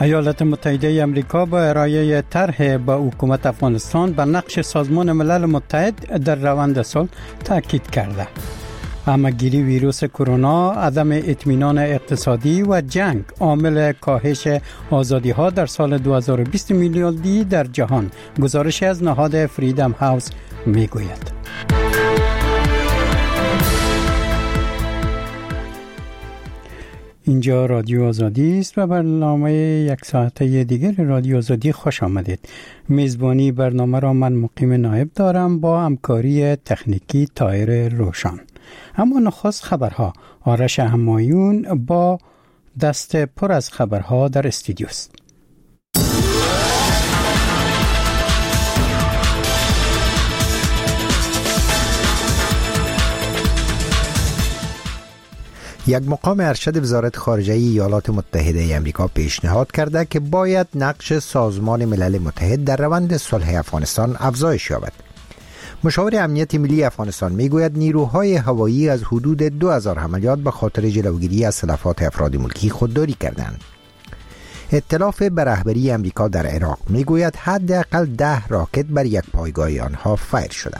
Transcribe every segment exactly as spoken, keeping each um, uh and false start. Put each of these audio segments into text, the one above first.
ایالات متحده آمریکا با ارائه طرح به حکومت افغانستان به نقش سازمان ملل متحد در روند صلح تاکید کرده. همه‌گیری ویروس کرونا، عدم اطمینان اقتصادی و جنگ عامل کاهش آزادی‌ها در سال دو هزار و بیست میلادی در جهان، گزارشی از نهاد فریدم هاوس میگوید. اینجا رادیو آزادی است و برنامه یک ساعته دیگر رادیو آزادی خوش آمدید. میزبانی برنامه را من مقیم نایب دارم با همکاری تکنیکی طاهر روشن. اما نخست خبرها. آرش همایون با دست پر از خبرها در استودیو است. یک مقام ارشد وزارت خارجه ایالات متحده آمریکا پیشنهاد کرده که باید نقش سازمان ملل متحد در روند صلح افغانستان افزایش یابد. مشاور امنیت ملی افغانستان میگوید نیروهای هوایی از حدود دو هزار عملیات به خاطر جلوگیری از تلفات افراد ملکی خودداری کردند. ائتلاف به رهبری آمریکا در عراق میگوید حداقل ده راکت بر یک پایگاه آنها فایر شده.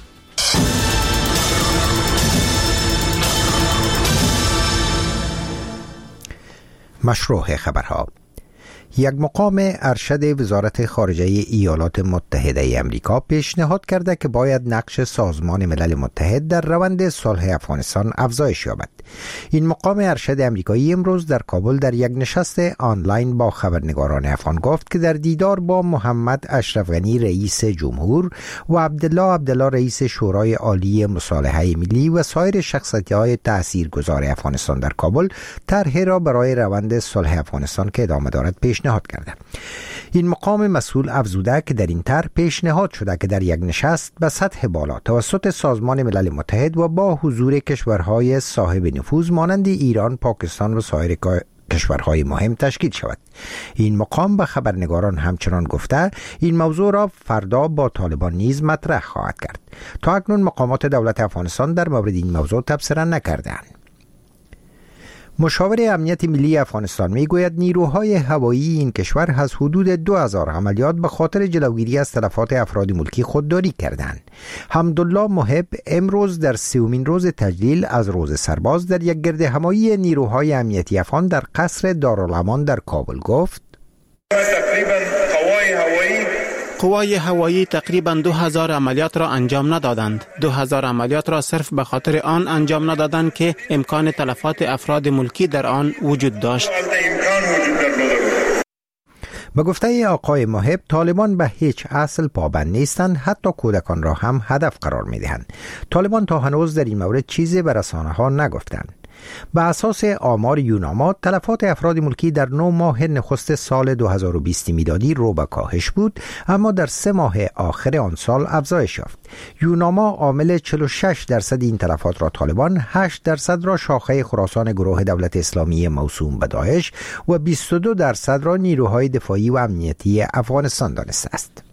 مشروع خبرها. یک مقام ارشد وزارت خارجه ایالات متحده آمریکا پیشنهاد کرده که باید نقش سازمان ملل متحد در روند صلح افغانستان افزایش یابد. این مقام ارشد آمریکایی امروز در کابل در یک نشست آنلاین با خبرنگاران افغان گفت که در دیدار با محمد اشرف غنی رئیس جمهور و عبدالله عبدالله رئیس شورای عالی مصالحه ملی و سایر شخصیت‌های تاثیرگذار افغانستان در کابل طرحی را برای روند صلح افغانستان که ادامه دارد پیشنهاد کرده. این مقام مسئول افزوده که در این طرح پیشنهاد شده که در یک نشست به سطح بالا توسط سازمان ملل متحد و با حضور کشورهای صاحب نفوذ مانند ایران، پاکستان و سایر کشورهای مهم تشکیل شود. این مقام به خبرنگاران همچنان گفته این موضوع را فردا با طالبان نیز مطرح خواهد کرد. تا اکنون مقامات دولت افغانستان در مورد این موضوع تبصره نکردند. مشاور امنیت ملی افغانستان میگوید نیروهای هوایی این کشور از حدود دو هزار عملیات به خاطر جلوگیری از تلفات افراد ملکی خودداری کردند. حمدالله محب امروز در سومین روز تجلیل از روز سرباز در یک گرد همایی نیروهای امنیتی افغان در قصر دارالامان در کابل گفت: تقریبا قوای هوایی قوای هوایی تقریبا دو هزار عملیات را انجام ندادند. دو هزار عملیات را صرف به خاطر آن انجام ندادند که امکان تلفات افراد ملکی در آن وجود داشت. به گفته آقای محب، طالبان به هیچ اصل پابند نیستند، حتی کودکان را هم هدف قرار می دهند. طالبان تا هنوز در این مورد چیزی به رسانه ها نگفتند. به اساس آمار یوناما تلفات افراد ملکی در نه ماه نخست سال دو هزار و بیست میلادی رو به کاهش بود، اما در سه ماه آخر آن سال افزایش یافت. یوناما عامل چهل و شش درصد این تلفات را طالبان، هشت درصد را شاخه خراسان گروه دولت اسلامی موسوم به داعش و بیست و دو درصد را نیروهای دفاعی و امنیتی افغانستان دانسته است.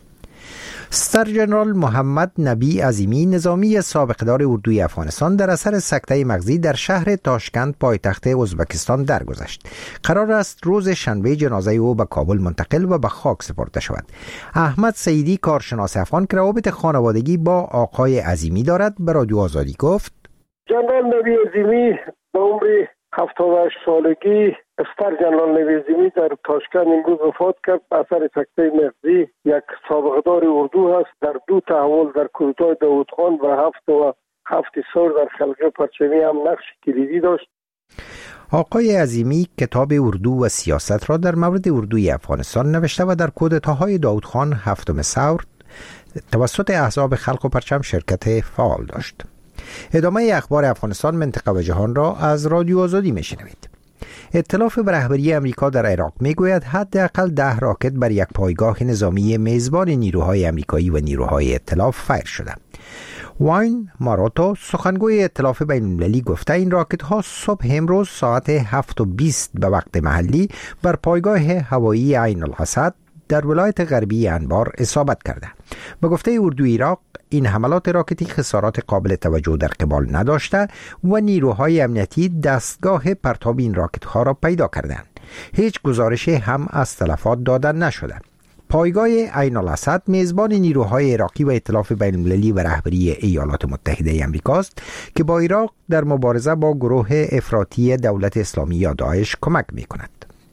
ستر جنرال محمد نبی عظیمی نظامی سابقدار اردوی افغانستان در اثر سکته مغزی در شهر تاشکند پایتخت ازبکستان درگذشت. قرار است روز شنبه جنازه او به کابل منتقل و به خاک سپرده شود. احمد سعیدی کارشناس افغان که روابط خانوادگی با آقای عظیمی دارد به رادیو آزادی گفت: جنرال نبی عظیمی به عمر هفتاد و هشت سالگی ستر جنرال نبی عظیمی در تاشکند امروز وفات کرد. اثر سکته مغزی. یک سابقدار اردو هست. در دو تحول در کودتای داودخان و هفت و هفت سال در خلق پرچمی هم نقش کلیدی داشت. آقای عظیمی کتاب اردو و سیاست را در مورد اردوی افغانستان نوشته و در کودتاهای داودخان، هفتم ثور توسط احزاب خلق و پرچم شرکت فعال داشت. ادامه اخبار افغانستان، منطقه و جهان را از رادیو آزادی میشنوید. ائتلاف به رهبری آمریکا در عراق میگوید حداقل ده راکت بر یک پایگاه نظامی میزبان نیروهای آمریکایی و نیروهای ائتلاف فایر شده. واین ماراتو سخنگوی ائتلاف بین المللی گفته این راکت ها صبح امروز ساعت هفت و بیست به وقت محلی بر پایگاه هوایی عین الاسد در ولایت غربی انبار اصابت کرده. به گفته اردوی عراق، این حملات راکتی خسارات قابل توجه در قبال نداشته و نیروهای امنیتی دستگاه پرتاب این راکت ها را پیدا کردند. هیچ گزارشی هم از تلفات داده نشده. پایگاه عین الاسد میزبان نیروهای عراقی و ائتلاف بین المللی و رهبری ایالات متحده آمریکا است که با عراق در مبارزه با گروه افراطی دولت اسلامی یا داعش کمک می‌کند.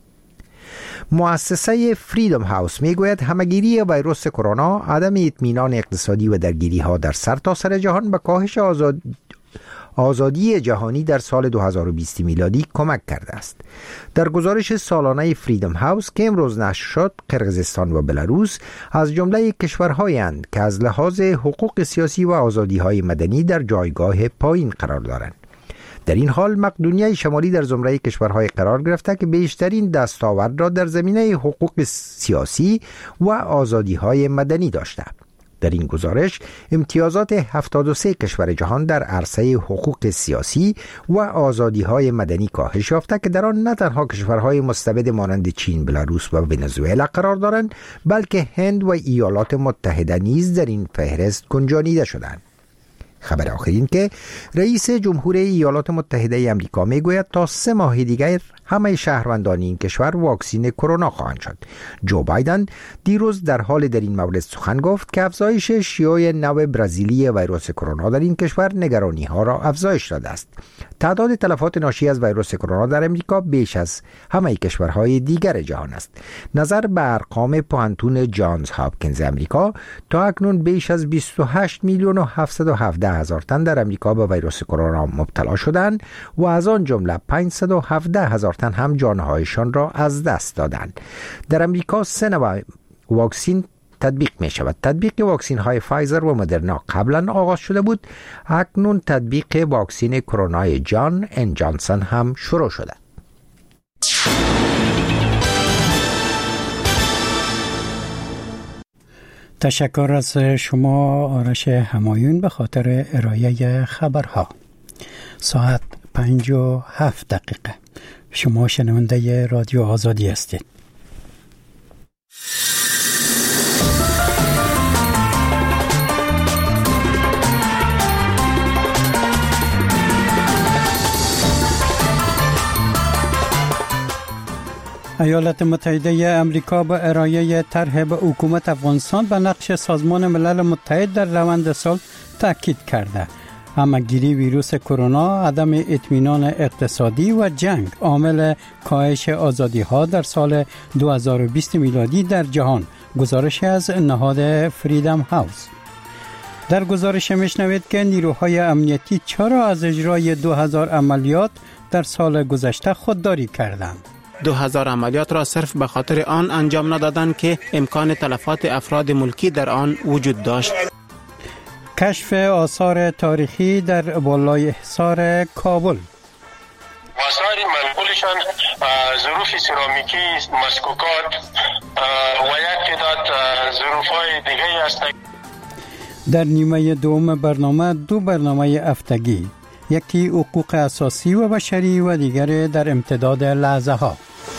مؤسسه فریدم هاوس میگوید همگیری ویروس کرونا، عدم اطمینان اقتصادی و درگیری‌ها در سرتاسر جهان به کاهش آزاد آزادی جهانی در سال دو هزار و بیست میلادی کمک کرده است. در گزارش سالانه فریدم هاوس که امروز نشر شد، قرقیزستان و بلاروس از جمله کشورهایی اند که از لحاظ حقوق سیاسی و آزادی‌های مدنی در جایگاه پایین قرار دارند. در این حال مقدونیه شمالی در زمره کشورهای قرار گرفته که بیشترین دستاورد را در زمینه حقوق سیاسی و آزادی‌های مدنی داشته. در این گزارش امتیازات هفتاد و سه کشور جهان در عرصه حقوق سیاسی و آزادی‌های مدنی کاهش یافته که در آن نه تنها کشورهای مستبد مانند چین، بلاروس و ونزوئلا قرار دارند، بلکه هند و ایالات متحده نیز در این فهرست گنجانیده شدند. خبر آخر این که رئیس جمهور ایالات متحده آمریکا میگوید تا سه ماه دیگر همه شهروندان این کشور واکسین کرونا خواهند شد. جو بایدن دیروز در حال در این مورد سخن گفت که افزایش شیوع نو برزیلی ویروس کرونا در این کشور نگرانی ها را افزایش داده است. تعداد تلفات ناشی از ویروس کرونا در امریکا بیش از همه کشورهای دیگر جهان است. نظر به ارقام پوهنتون جانز هاپکینز امریکا، تا اکنون بیش از بیست و هشت میلیون و هفتصد و هفده هزار تن در امریکا به ویروس کرونا مبتلا شدند و از آن جمله پانصد و هفده هزار تن هم جانهایشان را از دست دادند. در امریکا سه نوع واکسین تطبیق می شود. تطبیق واکسین های فایزر و مدرنا قبلا آغاز شده بود. اکنون تطبیق واکسین کرونا جان ان جانسون هم شروع شده. تشکر از شما آرش همایون به خاطر ارائه خبرها. ساعت پنج و هفت دقیقه. شما شنونده رادیو آزادی هستید. ایالات متحده آمریکا با ارائه طرح به حکومت افغانستان به نقش سازمان ملل متحد در روند صلح تاکید کرده. همگیری ویروس کرونا، عدم اطمینان اقتصادی و جنگ عامل کاهش آزادی‌ها در سال دو هزار و بیست میلادی در جهان. گزارش از نهاد فریدم هاوس. در گزارش میشنوید که نیروهای امنیتی چرا از اجرای دو هزار عملیات در سال گذشته خودداری کردند. دو هزار عملیات را صرف به خاطر آن انجام ندادند که امکان تلفات افراد ملکی در آن وجود داشت. کشف آثار تاریخی در بالای حصار کابل. آثار منقولشان ظروف سرامیکی، مسکوکات و یک تعداد ظروف‌های دیگه هستند. در نیمه دوم برنامه دو برنامه هفتگی، یکی حقوق اساسی و بشری و دیگر در امتداد لحظه ها.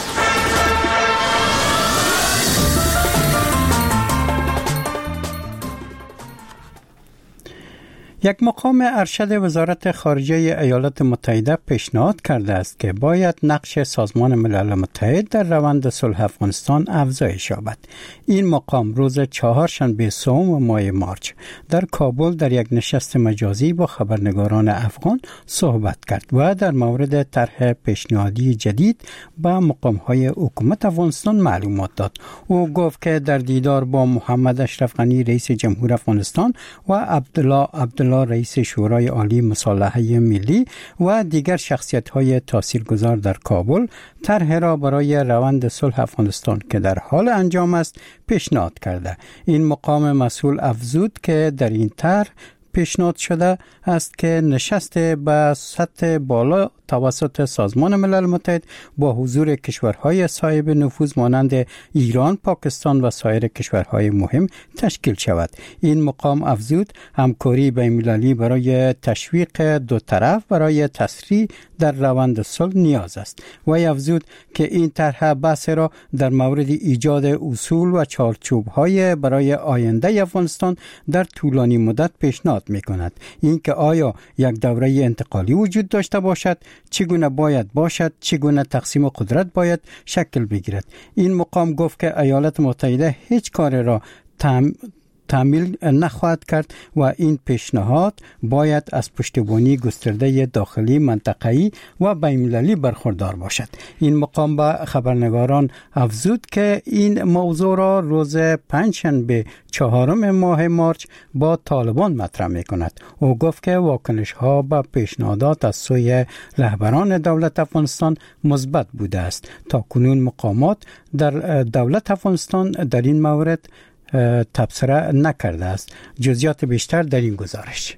یک مقام ارشد وزارت خارجه ایالات متحده پیشنهاد کرده است که باید نقش سازمان ملل متحد در روند صلح افغانستان افزایش یابد. این مقام روز چهارشنبه سوم ماه مارچ در کابل در یک نشست مجازی با خبرنگاران افغان صحبت کرد و در مورد طرح پیشنهادی جدید با مقام‌های حکومت افغانستان معلومات داد. او گفت که در دیدار با محمد اشرف غنی رئیس جمهور افغانستان و عبدالله عبدالله رئیس شورای عالی مصالحه ملی و دیگر شخصیت‌های تاثیرگذار در کابل طرح را برای روند صلح افغانستان که در حال انجام است پیشنهاد کرده. این مقام مسئول افزود که در این طرح پیشنهاد شده است که نشست به سطح بالا توسط سازمان ملل متحد با حضور کشورهای صاحب نفوذ مانند ایران، پاکستان و سایر کشورهای مهم تشکیل شود. این مقام افزود همکاری بین‌المللی برای تشویق دو طرف برای تسریع در روند صلح نیاز است و افزود که این طرح بحث را در مورد ایجاد اصول و چارچوب‌های برای آینده افغانستان در طولانی مدت پیشنهاد می کند. این که آیا یک دوره انتقالی وجود داشته باشد، چگونه باید باشد، چگونه تقسیم قدرت باید شکل بگیرد. این مقام گفت که ایالات متحده هیچ کاری را تام تعمیل نخواهد کرد و این پیشنهاد باید از پشتیبانی گسترده داخلی، منطقه‌ای و بین‌المللی برخوردار باشد. این مقام به خبرنگاران افزود که این موضوع را روز پنجشنبه چهارم ماه مارچ با طالبان مطرح می کند. او گفت که واکنش ها به پیشنهادات از سوی رهبران دولت افغانستان مثبت بوده است. تا کنون مقامات در دولت افغانستان در این مورد تبصره نکرده است. جزئیات بیشتر در این گزارش.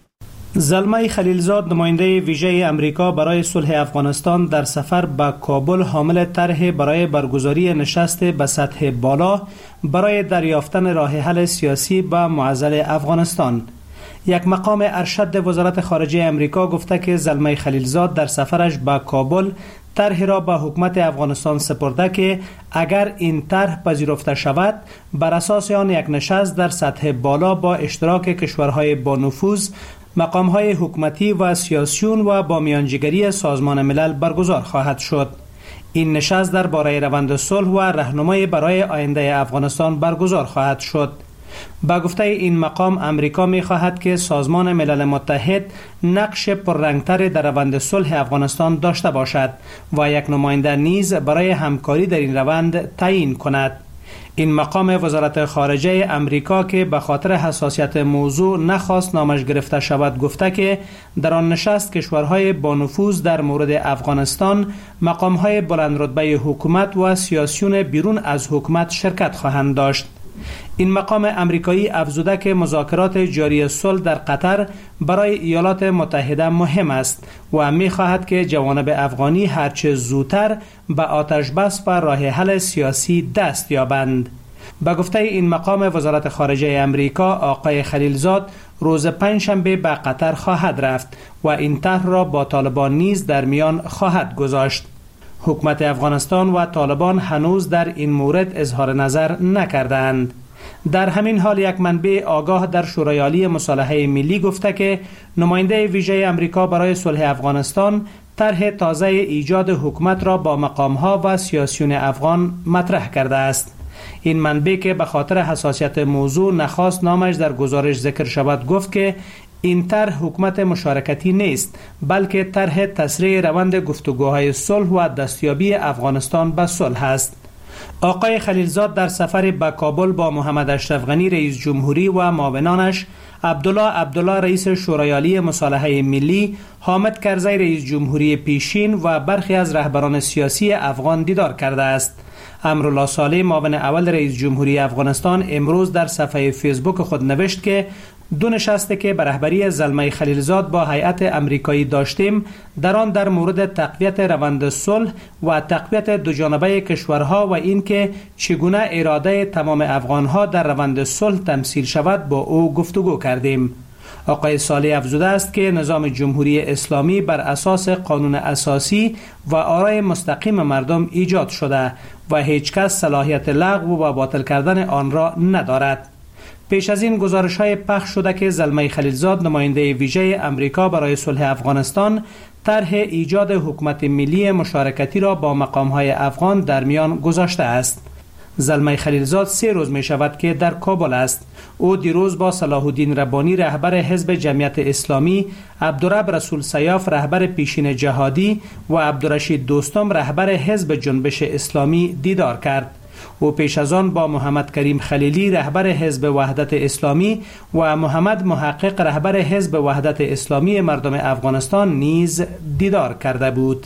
زلمه خلیلزاد، نماینده ویژه امریکا برای صلح افغانستان، در سفر به کابل حامل طرح برای برگزاری نشست به سطح بالا برای دریافتن راه حل سیاسی به معضل افغانستان. یک مقام ارشد وزارت خارجه امریکا گفته که زلمه خلیلزاد در سفرش به کابل طرح را به حکومت افغانستان سپرده که اگر این طرح پذیرفته شود، بر اساس آن یک نشست در سطح بالا با اشتراک کشورهای با نفوذ، مقامهای حکومتی و سیاسیون و با میانجیگری سازمان ملل برگزار خواهد شد. این نشست درباره روند صلح و راهنمایی برای آینده افغانستان برگزار خواهد شد. با گفته این مقام، امریکا می خواهد که سازمان ملل متحد نقش پررنگتر در روند صلح افغانستان داشته باشد و یک نماینده نیز برای همکاری در این روند تعیین کند. این مقام وزارت خارجه امریکا که به خاطر حساسیت موضوع نخواست نامش گرفته شود، گفته که در آن نشست کشورهای با نفوذ در مورد افغانستان، مقامهای بلند رتبه حکومت و سیاسیون بیرون از حکومت شرکت خواهند داشت. این مقام امریکایی افزوده که مذاکرات جاری صلح در قطر برای ایالات متحده مهم است و می خواهد که جوانب افغانی هرچه زودتر به آتش بس و راه حل سیاسی دست یابند. به گفته این مقام وزارت خارجه امریکا، آقای خلیلزاد روز پنجشنبه به قطر خواهد رفت و این طرح را با طالبان نیز در میان خواهد گذاشت. حکومت افغانستان و طالبان هنوز در این مورد اظهار نظر نکردند. در همین حال یک منبع آگاه در شورای عالی مصالحه ملی گفته که نماینده ویژه امریکا برای صلح افغانستان طرح تازه ایجاد حکومت را با مقامها و سیاسیون افغان مطرح کرده است. این منبع که به خاطر حساسیت موضوع نخواست نامش در گزارش ذکر شود، گفت که این طرح حکومت مشارکتی نیست، بلکه طرح تسریع روند گفتگوهای صلح و دستیابی افغانستان به صلح است. آقای خلیلزاد در سفر به کابل با محمد اشرف غنی رئیس جمهوری و معاونانش، عبدالله عبدالله رئیس شورای عالی مصالحه ملی، حامد کرزی رئیس جمهوری پیشین و برخی از رهبران سیاسی افغان دیدار کرده است. امرالله صالح، معاون اول رئیس جمهوری افغانستان، امروز در صفحه فیسبوک خود نوشت که دو نشستی که به رهبری زلمه خلیلزاد با هیئت امریکایی داشتیم، در آن در مورد تقویت روند صلح و تقویت دوجانبه کشورها و اینکه چگونه اراده تمام افغانها در روند صلح تمثیل شود با او گفتگو کردیم. آقای صالح افزوده است که نظام جمهوری اسلامی بر اساس قانون اساسی و آرای مستقیم مردم ایجاد شده و هیچ کس صلاحیت لغو و باطل کردن آن را ندارد. پیش از این گزارش‌های پخش شده که زلمه خلیلزاد، نماینده ویژه امریکا برای صلح افغانستان، طرح ایجاد حکومت ملی مشارکتی را با مقام‌های افغان در میان گذاشته است. زلمه خلیلزاد سه روز می شود که در کابل است. او دیروز با صلاح الدین ربانی رهبر حزب جمعیت اسلامی، عبدالرب رسول سیاف رهبر پیشین جهادی و عبدالرشید دوستم رهبر حزب جنبش اسلامی دیدار کرد. او پیش از آن با محمد کریم خلیلی رهبر حزب وحدت اسلامی و محمد محقق رهبر حزب وحدت اسلامی مردم افغانستان نیز دیدار کرده بود.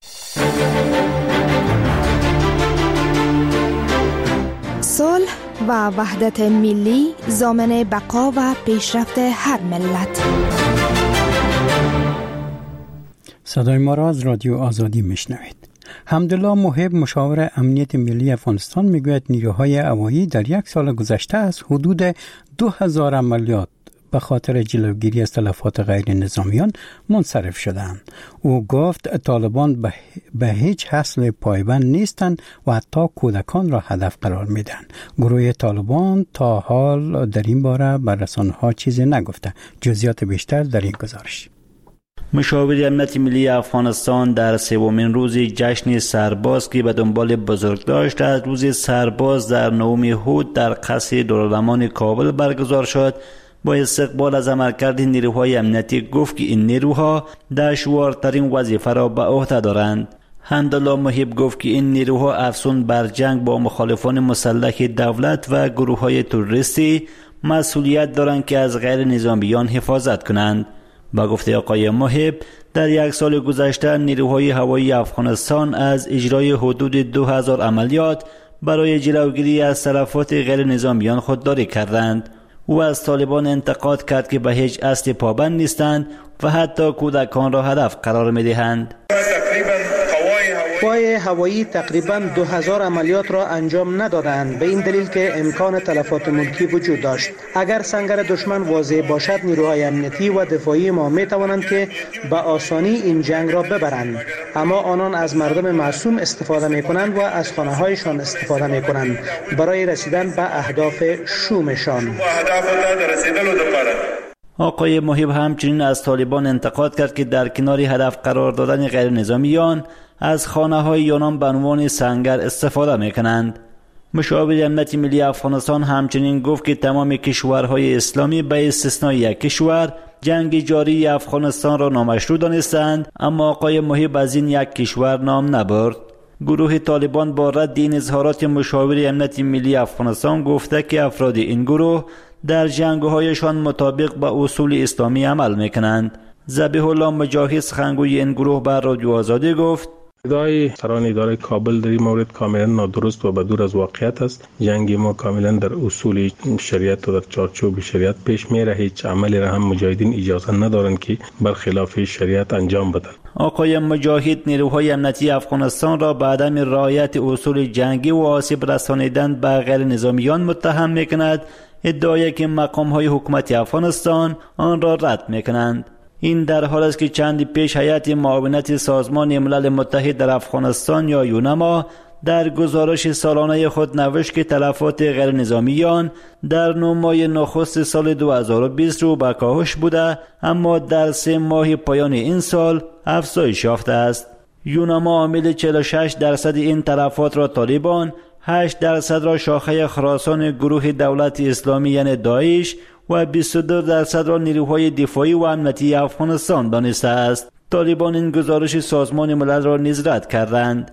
صلح و وحدت ملی ضامن بقا و پیشرفت هر ملت. صدای ما را از رادیو آزادی میشنوید. حمدالله محب، مشاور امنیت ملی افغانستان، میگوید نیروهای هوایی در یک سال گذشته از حدود دو هزار عملیات به خاطر جلوگیری از تلفات غیر نظامیان منصرف شدند. او گفت طالبان به, به هیچ اصل پایبند نیستند و حتی کودکان را هدف قرار میدن. گروه طالبان تا حال در این باره بر رسانه‌ها چیزی نگفته. جزئیات بیشتر در این گزارش. مشاور امنیت ملی افغانستان در سومین روز جشن سرباز که به دنبال بزرگداشت از روز سرباز در نهم هود در قصر دارالمان کابل برگزار شد، با استقبال از عملکرد نیروهای امنیتی گفت که این نیروها دشوارترین وظیفه را به عهده دارند. حمدالله محب گفت که این نیروها افزون بر جنگ با مخالفان مسلح دولت و گروه‌های تروریستی مسئولیت دارند که از غیر نظامیان حفاظت کنند. با گفته آقای محب، در یک سال گذشته نیروهای هوایی افغانستان از اجرای حدود دو هزار عملیات برای جلوگیری از تلفات غیر نظامیان خودداری کردند. او از طالبان انتقاد کرد که به هیچ اصل پابند نیستند و حتی کودکان را هدف قرار می‌دهند. قوای هوایی تقریباً دو هزار عملیات را انجام ندادند، به این دلیل که امکان تلفات ملکی وجود داشت. اگر سنگر دشمن واضح باشد، نیروهای امنیتی و دفاعی ما می توانند که به آسانی این جنگ را ببرند، اما آنان از مردم معصوم استفاده می کنند و از خانه هایشان استفاده می کنند برای رسیدن به اهداف شومشان. آقای محب همچنین از طالبان انتقاد کرد که در کنار هدف قرار دادن غیر نظامیان از خانه های آنان به عنوان سنگر استفاده می کنند. مشاور امنیت ملی افغانستان همچنین گفت که تمام کشورهای اسلامی به استثنای یک کشور جنگ جاری افغانستان را نامشروع دانستند، اما آقای محب از این یک کشور نام نبرد. گروه طالبان با رد این اظهارات مشاور امنیت ملی افغانستان گفته که افراد این گروه در جنگ‌هایشان مطابق با اصول اسلامی عمل می‌کنند. ذبیح الله مجاهد سخنگوی این گروه بر رادیو آزادی گفت: ادعای سران اداره کابل در این مورد کاملا نادرست و بدور از واقعیت است. جنگ ما کاملا در اصول شریعت و در چارچوب شریعت پیش میره. هیچ عملی را هم مجاهدین اجازه ندارند که برخلاف شریعت انجام بدهند. آقای مجاهد نیروهای امنیتی افغانستان را به عدم رعایت اصول جنگی و آسیب رسانیدن به غیر نظامیان متهم میکند، ادعایی که مقام‌های حکومت افغانستان آن را رد میکنند. این در حال است که چند پیش هیئت معاونت سازمان ملل متحد در افغانستان یا یونما در گزارش سالانه خود نوشت که تلفات غیر نظامیان در نه ماه نخست سال دو هزار و بیست رو به کاهش بوده، اما در سه ماه پایان این سال افزایش یافته است. یونما عامل چهل و شش درصد این تلفات را طالبان، هشت درصد را شاخه خراسان گروه دولت اسلامی یعنی داعش و بیست و دو درصد را نیروهای دفاعی و امنیتی افغانستان دانسته است. طالبان این گزارش سازمان ملل را نیز رد کردند.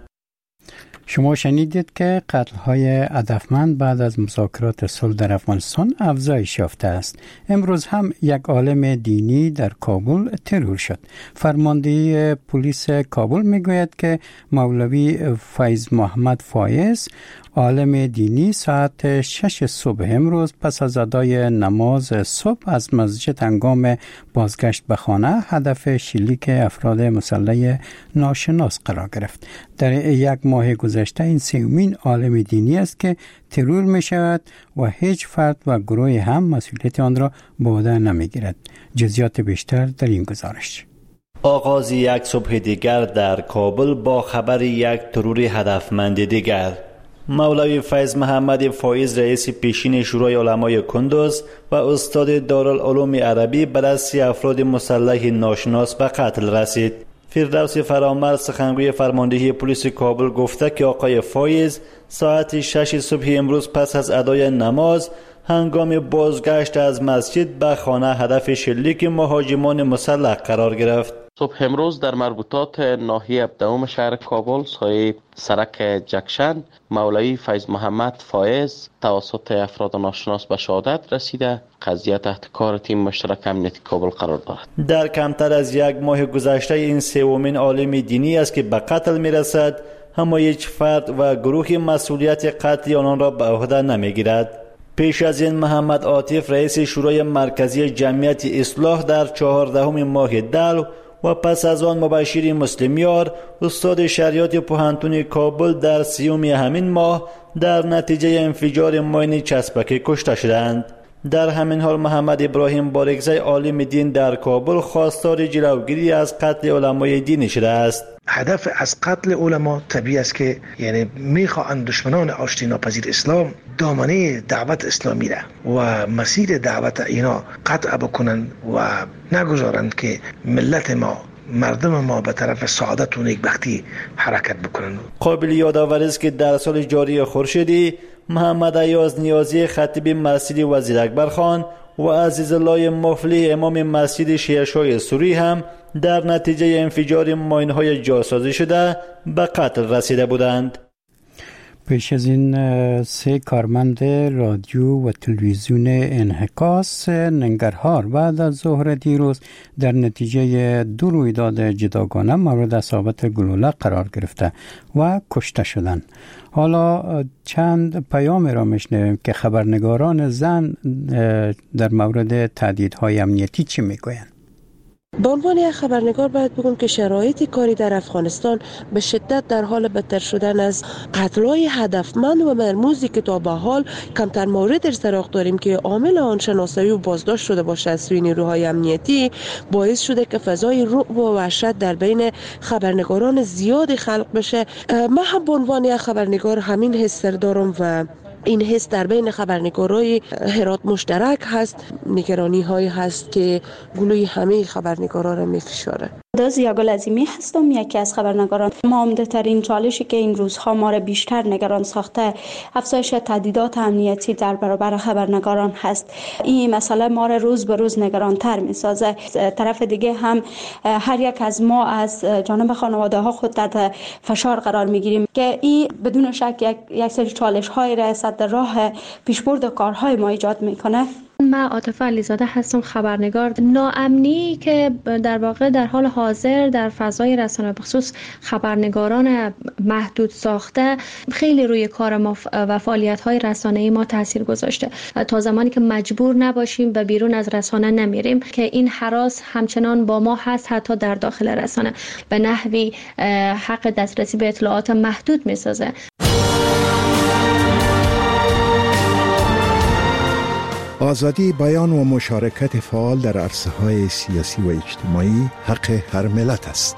شما شنیدید که قتل‌های هدفمند بعد از مذاکرات صلح در افغانستان افزایش یافته است. امروز هم یک عالم دینی در کابل ترور شد. فرمانده پلیس کابل میگوید که مولوی فیض محمد فایز، عالم دینی، ساعت شش صبح امروز پس از ادای نماز صبح از مسجد هنگام بازگشت به خانه هدف شلیک افراد مسلح ناشناس قرار گرفت. در یک ماه گذشته این سومین عالم دینی است که ترور می شود و هیچ فرد و گروه هم مسئولیت آن را به عهده نمی گیرد. جزئیات بیشتر در این گزارش. آغاز یک صبح دیگر در کابل با خبر یک ترور هدفمند دیگر. مولوی فیض محمد فایز، رئیس پیشین شورای علمای کندوز و استاد دارالعلوم عربی، به دست افراد مسلح ناشناس به قتل رسید. فردوس فرامرد، سخنگوی فرماندهی پلیس کابل، گفته که آقای فایز ساعت شش صبح امروز پس از ادای نماز هنگام بازگشت از مسجد به خانه هدف شلیک مهاجمان مسلح قرار گرفت. صبح امروز در مربوطات ناحیه هفدهم شهر کابل سایه سرک جکشن مولوی فیض محمد فایز توسط افراد ناشناس به شهادت رسیده. قضیه تحت کار تیم مشترک امنیتی کابل قرار دارد. در کمتر از یک ماه گذشته این سومین عالم دینی است که به قتل میرسد، اما هیچ فرد و گروهی مسئولیت قتل آنان را به عهده نمیگیرد. پیش از این محمد عاطف، رئیس شورای مرکزی جمعیت اصلاح، در چهاردهم ماه دلو و پس از آن مبشر مسلمیار، استاد شریعت پوهنتون کابل، در سیوم همین ماه در نتیجه انفجار ماین چسبکی کشته شدند. در همین حال محمد ابراهیم بارکزی عالم دین در کابل خواستار جلوگیری از قتل علمای دینی شده است. هدف از قتل علما طبیعی است که یعنی میخواهند دشمنان آشتی ناپذیر اسلام دامنه دعوت اسلامی را و مسیر دعوت اینا قطع بکنند و نگذارند که ملت ما مردم ما به طرف سعادت و نیکبختی حرکت بکنند. قابل یادآوری است که در سال جاری خورشیدی محمد ایاز نیازی خطیب مسجد وزیر اکبر خان و عزیز الله مفلی امام مسجد شیعه سوری هم در نتیجه انفجار ماین‌های جاسازی شده به قتل رسیده بودند. پیش از این سه کارمند رادیو و تلویزیون انعکاس ننگرهار بعد از ظهر دیروز در نتیجه دو رویداد جداگانه مورد اصابت گلوله قرار گرفته و کشته شدند. حالا چند پیام را میشنویم که خبرنگاران زن در مورد تهدیدهای امنیتی چی میگویند. به عنوان یک خبرنگار باید بگم که شرایط کاری در افغانستان به شدت در حال بدتر شدن از قتل‌های هدفمند و مرموزی که تا به حال کمتر مورد در سراغ داریم که عامل آن شناسایی و بازداشت شده باشه از سوی نیروهای امنیتی باعث شده که فضای رعب و وحشت در بین خبرنگاران زیادی خلق بشه. من هم به عنوان یک خبرنگار همین حس دارم و این حس در بین خبرنگارای هرات مشترک هست. نگرانی های هست که گلوی همه خبرنگارا را میفشاره. زیا گل عظیمی هستم، یکی از خبرنگاران. عمده ترین چالشی که این روزها ما را بیشتر نگران ساخته افزایش تهدیدات امنیتی در برابر خبرنگاران هست. این مسئله ما را روز به روز نگران تر می سازه. طرف دیگه هم هر یک از ما از جانب خانواده ها خود تحت فشار قرار می گیریم که این بدون شک یک, یک سری چالش های را در راه پیشبرد کارهای ما ایجاد میکنه. من عاطفه علیزاده هستم، خبرنگار. ناامنی که در واقع در حال حاضر در فضای رسانه بخصوص خبرنگاران محدود ساخته خیلی روی کار ما و فعالیت‌های رسانه‌ای ما تاثیر گذاشته. تا زمانی که مجبور نباشیم و بیرون از رسانه نمیریم که این هراس همچنان با ما هست، حتی در داخل رسانه به نحوی حق دسترسی به اطلاعات محدود می‌سازه. آزادی بیان و مشارکت فعال در عرصه‌های سیاسی و اجتماعی حق هر ملت است.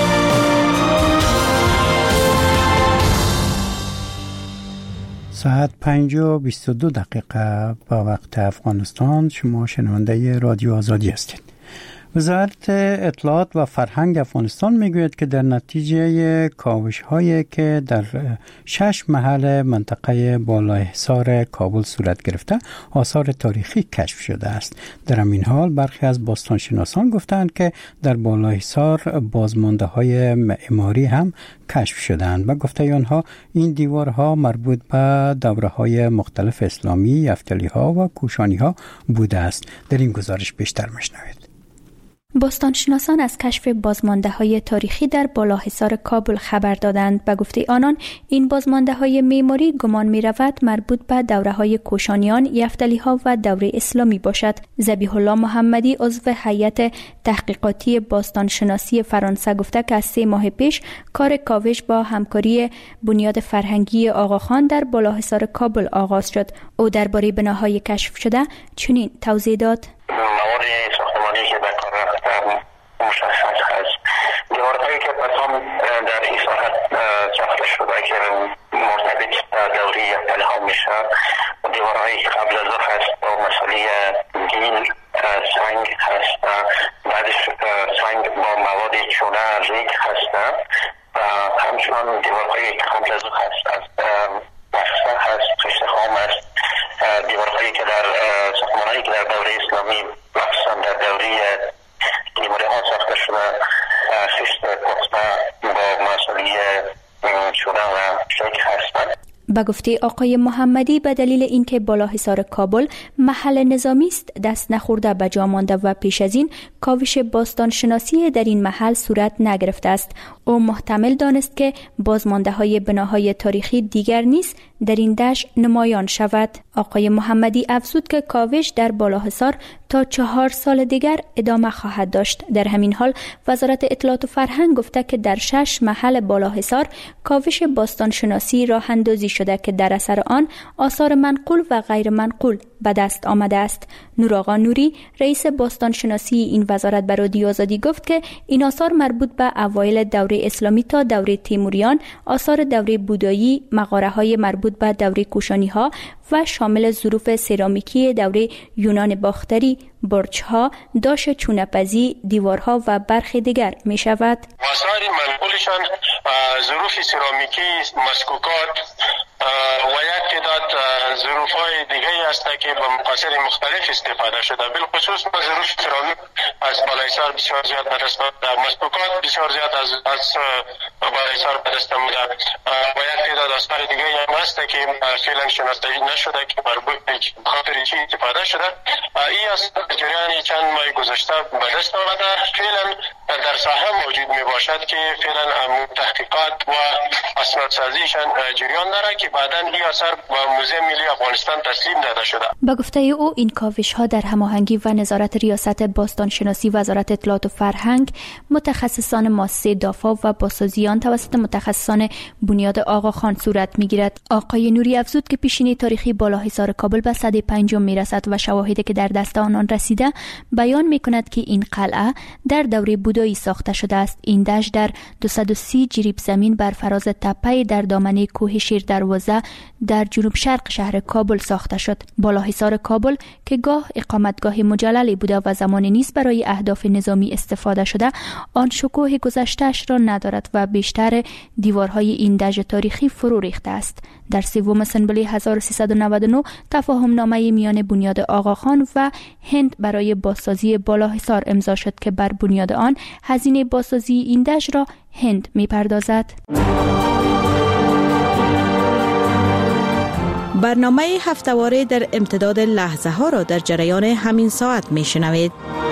ساعت پنج و بیست و دو دقیقه با وقت افغانستان. شما شنونده رادیو آزادی هستید. وزارت اطلاعات و فرهنگ افغانستان میگوید که در نتیجه کاوش هایی که در شش محل منطقه بالایحصار کابل صورت گرفته آثار تاریخی کشف شده است. در همین حال برخی از باستانشناسان گفتند که در بالایحصار بازمانده های معماری هم کشف شدند و گفته آنها این دیوارها مربوط به دوره های مختلف اسلامی، یفتلی ها و کوشانی ها بوده است. در این گزارش بیشتر مشنوید. باستانشناسان از کشف بازمانده‌های تاریخی در بالایحصار کابل خبر دادند. به گفته آنان این بازمانده‌های معماری گمان می‌رود مربوط به دوره‌های کوشانیان، یفتلی‌ها و دوره اسلامی باشد. ذبیح الله محمدی عضو هیئت تحقیقاتی باستانشناسی فرانسه گفته که از سه ماه پیش کار کاوش با همکاری بنیاد فرهنگی آقاخان در بالایحصار کابل آغاز شد. او درباره بناهای کشف شده چنین توضیح داد: مشخص هست. دیوارهایی که بسام در این ساحت چخل شده که مرتبط دوری یفتلی ها میشه و دیوارهایی که قبل از او هست با مسئله گیل سنگ هست، بعدش سنگ با مواد چونه ریگ هست و همچنان دیوارهایی که قبل از او هست از بخصه هست، خشت خام هست، دیوارهایی که در ساختمانهایی که در دوره اسلامی مخصوصا در دوره دیواره ها ساخته شده خشت پخته با مسئله چونه و شیک هستند. به گفته آقای محمدی به دلیل اینکه بالایحصار کابل محل نظامی است دست نخورده به جا مانده و پیش از این کاوش باستان شناسی در این محل صورت نگرفته است. او محتمل دانست که بازمانده های بناهای تاریخی دیگر نیز در این دشت نمایان شود. آقای محمدی افزود که کاوش در بالایحصار تا چهار سال دیگر ادامه خواهد داشت. در همین حال وزارت اطلاعات و فرهنگ گفته که در شش محل بالاحصار کاوش باستانشناسی راه اندازی شده که در اثر آن آثار منقول و غیر منقول به دست آمده است. نورآقا نوری رئیس باستانشناسی این وزارت به رادیو آزادی گفت که این آثار مربوط به اوایل دوره اسلامی تا دوره تیموریان، آثار دوره بودایی، مغاره‌های مربوط به دوره کوشانی‌ها و شامل ظروف سرامیکی دوره یونان باختری، برج‌ها، داش چونه‌پزی، دیوارها و برخی دیگر می شود. آثار منقولشان ظروف سرامیکی، مسکوکات و یک تعداد ظروف‌های دیگری است که به مقاصد مختلف استفاده شده. بالخصوص ظروف سرامیک از بالایسار بسیار زیاد به دست آمده، مسکوکات بسیار زیاد از از بالایسار به دست آمده و یک تعداد آثار دیگری هم است که فعلا شناسایی نشده که مربوط به خاطر چی استفاده شده. این آثار جریان چند ماه گذشته به دست آمده، فعلا در ساحه موجود می باشد که فعلا تحقیقات و اسنادسازیشان جریان داره که بعداً این آثار به موزه ملی افغانستان تسلیم داده شده. با گفته او این کاوش ها در هماهنگی و نظارت ریاست باستانشناسی وزارت اطلاعات و فرهنگ، متخصصان مؤسسه دافا و بازسازیان توسط متخصصان بنیاد آقاخان صورت میگیرد. آقای نوری افزود که پیشینه تاریخی بالاحصار کابل به سده پنجم میرسد و شواهدی که در دست آنان رسیده بیان میکند که این قلعه در دوره بودایی ساخته شده است. این دشت در دویست و سی جریب زمین بر فراز تپه در دامنه کوه شیر دروازه در جنوب شرق شهر کابل ساخته شد. بالاحصار کابل که گاه اقامتگاه مجللی بوده و زمانی نیست برای اهداف نظامی استفاده شده، آن شکوه گذشته‌اش را ندارد و بیشتر دیوارهای این دشت تاریخی فرو ریخته است. در سوم اسنبول هزار و سیصد و نود و نه تفاهم نامه میان بنیاد آقاخان و هند برای بازسازی بالاحصار امضا شد که بر بنیاد آن هزینه بازسازی این دشت را هند می‌پردازد. برنامه هفته‌واره در امتداد لحظه ها را در جریان همین ساعت میشنوید.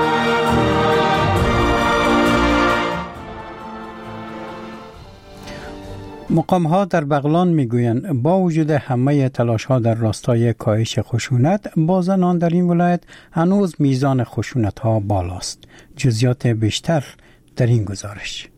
مقام ها در بغلان میگویند با وجود همه تلاش ها در راستای کاهش خشونت، با زنان در این ولایت هنوز میزان خشونت ها بالاست. جزئیات بیشتر در این گزارش.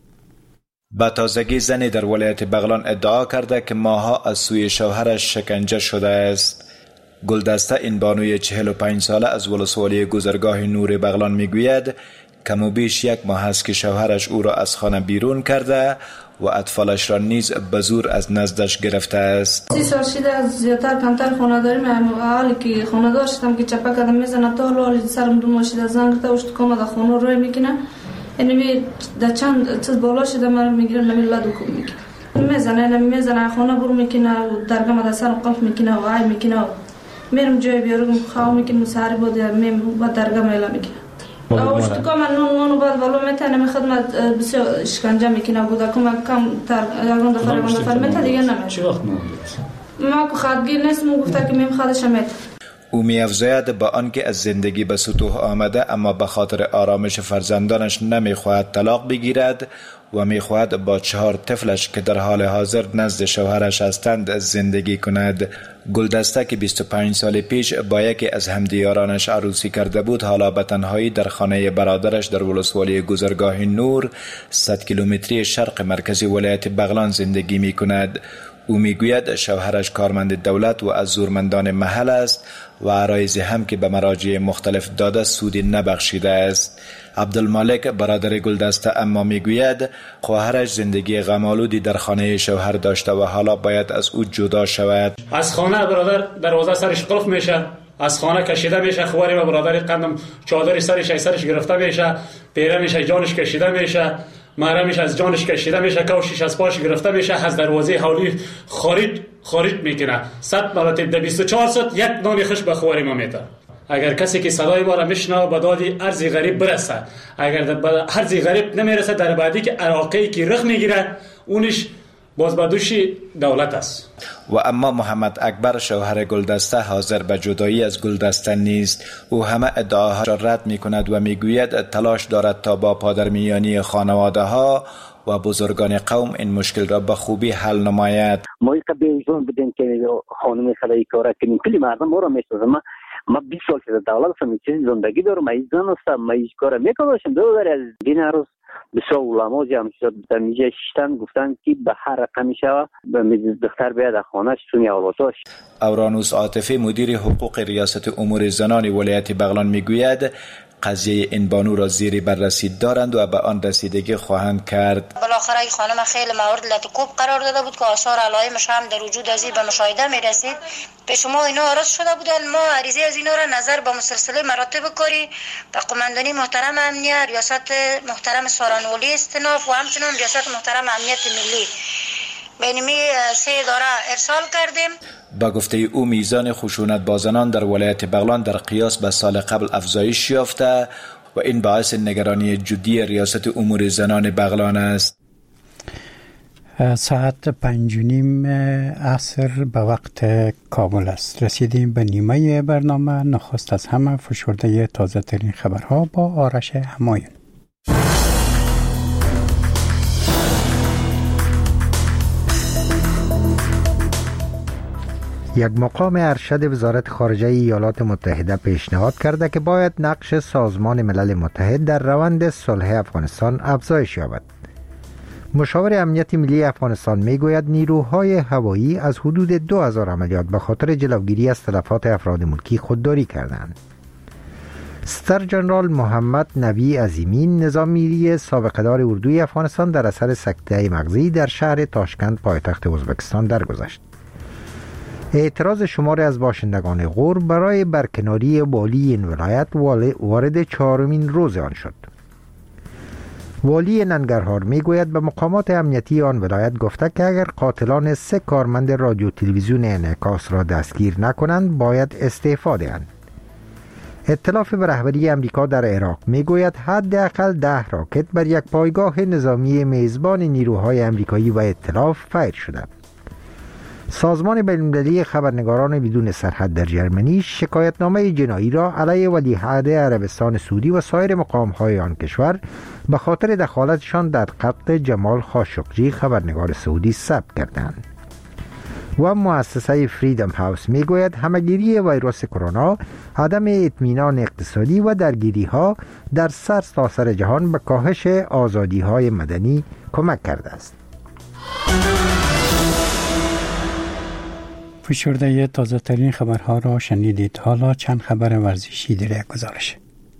با تازگی زنی در ولایت بغلان ادعا کرده که ماها از سوی شوهرش شکنجه شده است. گلدسته این بانوی چهل و پنج ساله از ولسوالی گذرگاه نور بغلان میگوید کم و بیش یک ماه است که شوهرش او را از خانه بیرون کرده و اطفالش را نیز به زور از نزدش گرفته است. سی سال شده از زیادتر کمتر خانه داریم. حالی که خانه دار شدم که چپک کردم میزنه تا حالا سرم دو ماشید از زنگ تا اشت کام در خانه روی میکنه. اینمی در چند چیز بالا شده من میگیرم نمی لدو کم میکنه میزنه نمی میزنه خانه برو میکنه و درگاه در سرم قلف میکنه و عای میکنه میرم جای بیارم خواه میکنم سهری بود میم با درگاه میلا میکنه. اوشت کام نون نون بعد ولو میتونه می خدمت بسیار اشکنجه میکنه بود کم کم تر یگان دفعه یگان دفعه میتونه دیگه نمیشه. چی وقت نمیشه؟ ما که خودگیر نیستم و گفته که میم خودش میتونه. او می‌افزاید با آنکه از زندگی به سطوح آمده اما به خاطر آرامش فرزندانش نمیخواهد طلاق بگیرد و میخواهد با چهار طفلش که در حال حاضر نزد شوهرش هستند زندگی کند. گلدسته که بیست و پنج سال پیش با یکی از همدیارانش عروسی کرده بود، حالا به تنهایی در خانه برادرش در ولسوالی گذرگاه نور صد کیلومتری شرق مرکزی ولایت بغلان زندگی می کند. او میگوید شوهرش کارمند دولت و از زورمندان محل است و عرایضی هم که به مراجع مختلف داده سودی نبخشیده است. عبدالمالک برادر گلدسته اما میگوید خواهرش زندگی غم‌آلودی در خانه شوهر داشته و حالا باید از او جدا شود. از خانه برادر دروازه سرش قلف میشه، از خانه کشیده میشه، خواری و برادر قندم چادر سرش سرش گرفته میشه، پیره میشه، جانش کشیده میشه، محرمش از جانش کشیده میشه، کفشش از پاش گرفته میشه، از دروازه حولی خارج خارج میکنه. صد مراتب در بیست و چهار ساعت یک نان خوش به خواری ما میده. اگر کسی که صدای ما را میشنوه به داد ارزی غریب برسه، اگر به ارزی غریب نمیرسه در بعدی که عراقی که رخ میگیره اونش باز به دوش دولت است. و اما محمد اکبر شوهر گلدسته حاضر به جدایی از گلدسته نیست. او همه ادعاها را رد می کند و می گوید تلاش دارد تا با پادرمیانی خانواده ها و بزرگان قوم این مشکل را به خوبی حل نماید. ما یک بیزون بدیم که خانم خدایی کاره کنیم، کلی مردم ما را می سازم. ما بیست سال که در دولت هستم چیزی زندگی دارم، این زن هستم، ما هیچ کار میکنم. دو در از دین عروس بسیار علما جمع شد در میجه شیشتن گفتن که به هر رقمی شوه به دختر بیاد در خانهش سونی اولاداش. اورانوس عاطفی مدیر حقوق ریاست امور زنان ولایت بغلان میگوید قضیه این بانو را زیر بررسی دارند و به آن رسیدگی خواهند کرد. بالاخره این خانم خیلی مورد لطکوب قرار داده بود که آثار علائمش هم در وجود از این به مشاهده می رسید. به شما اینا عرض شده بودن، ما عریضه از اینا را نظر با مسلسله مراتب کاری به قماندانی محترم امنیت، ریاست محترم سارانولی استناف و همچنان ریاست محترم امنیت ملی بینمی سه اداره ارسال کردیم. با گفته او میزان خشونت با زنان در ولایت بغلان در قیاس به سال قبل افزایش یافته و این باعث نگرانی جدی ریاست امور زنان بغلان است. ساعت پنج و نیم عصر به وقت کابل است. رسیدیم به نیمه برنامه. نخست از همه فشرده تازه ترین خبرها با آرش همایون. یک مقام ارشد وزارت خارجه ایالات متحده پیشنهاد کرده که باید نقش سازمان ملل متحد در روند صلح افغانستان افزایش یابد. مشاور امنیت ملی افغانستان میگوید نیروهای هوایی از حدود دو هزار عملیات به خاطر جلوگیری از تلفات افراد ملکی خودداری کردند. ستر جنرال محمد نبی عظیمی نظامی سابقه‌دار اردوی افغانستان در اثر سکته مغزی در شهر تاشکند پایتخت ازبکستان درگذشت. اعتراض شماری از باشندگان غور برای برکناری والی این ولایت وارد چهارمین روز آن شد. والی ننگرهار میگوید به مقامات امنیتی آن ولایت گفته که اگر قاتلان سه کارمند رادیو تلویزیون انعکاس را دستگیر نکنند باید استعفا دهند. ائتلاف به رهبری امریکا در عراق میگوید حداقل ده راکت بر یک پایگاه نظامی میزبان نیروهای امریکایی و ائتلاف فایر شده. سازمان بین‌المللی خبرنگاران بدون سرحد در جرمنی شکایتنامه جنایی را علیه ولیعهد عربستان سعودی و سایر مقام‌های آن کشور به خاطر دخالتشان در قتل جمال خاشقجی خبرنگار سعودی ثبت کردند. و مؤسسه فریدم هاوس میگوید همه‌گیری ویروس کرونا، عدم اطمینان اقتصادی و درگیری‌ها در سرتاسر جهان به کاهش آزادی‌های مدنی کمک کرده است. فشرده تازه ترین خبرها را شنیدید. حالا چند خبر ورزشی در یک گزارش.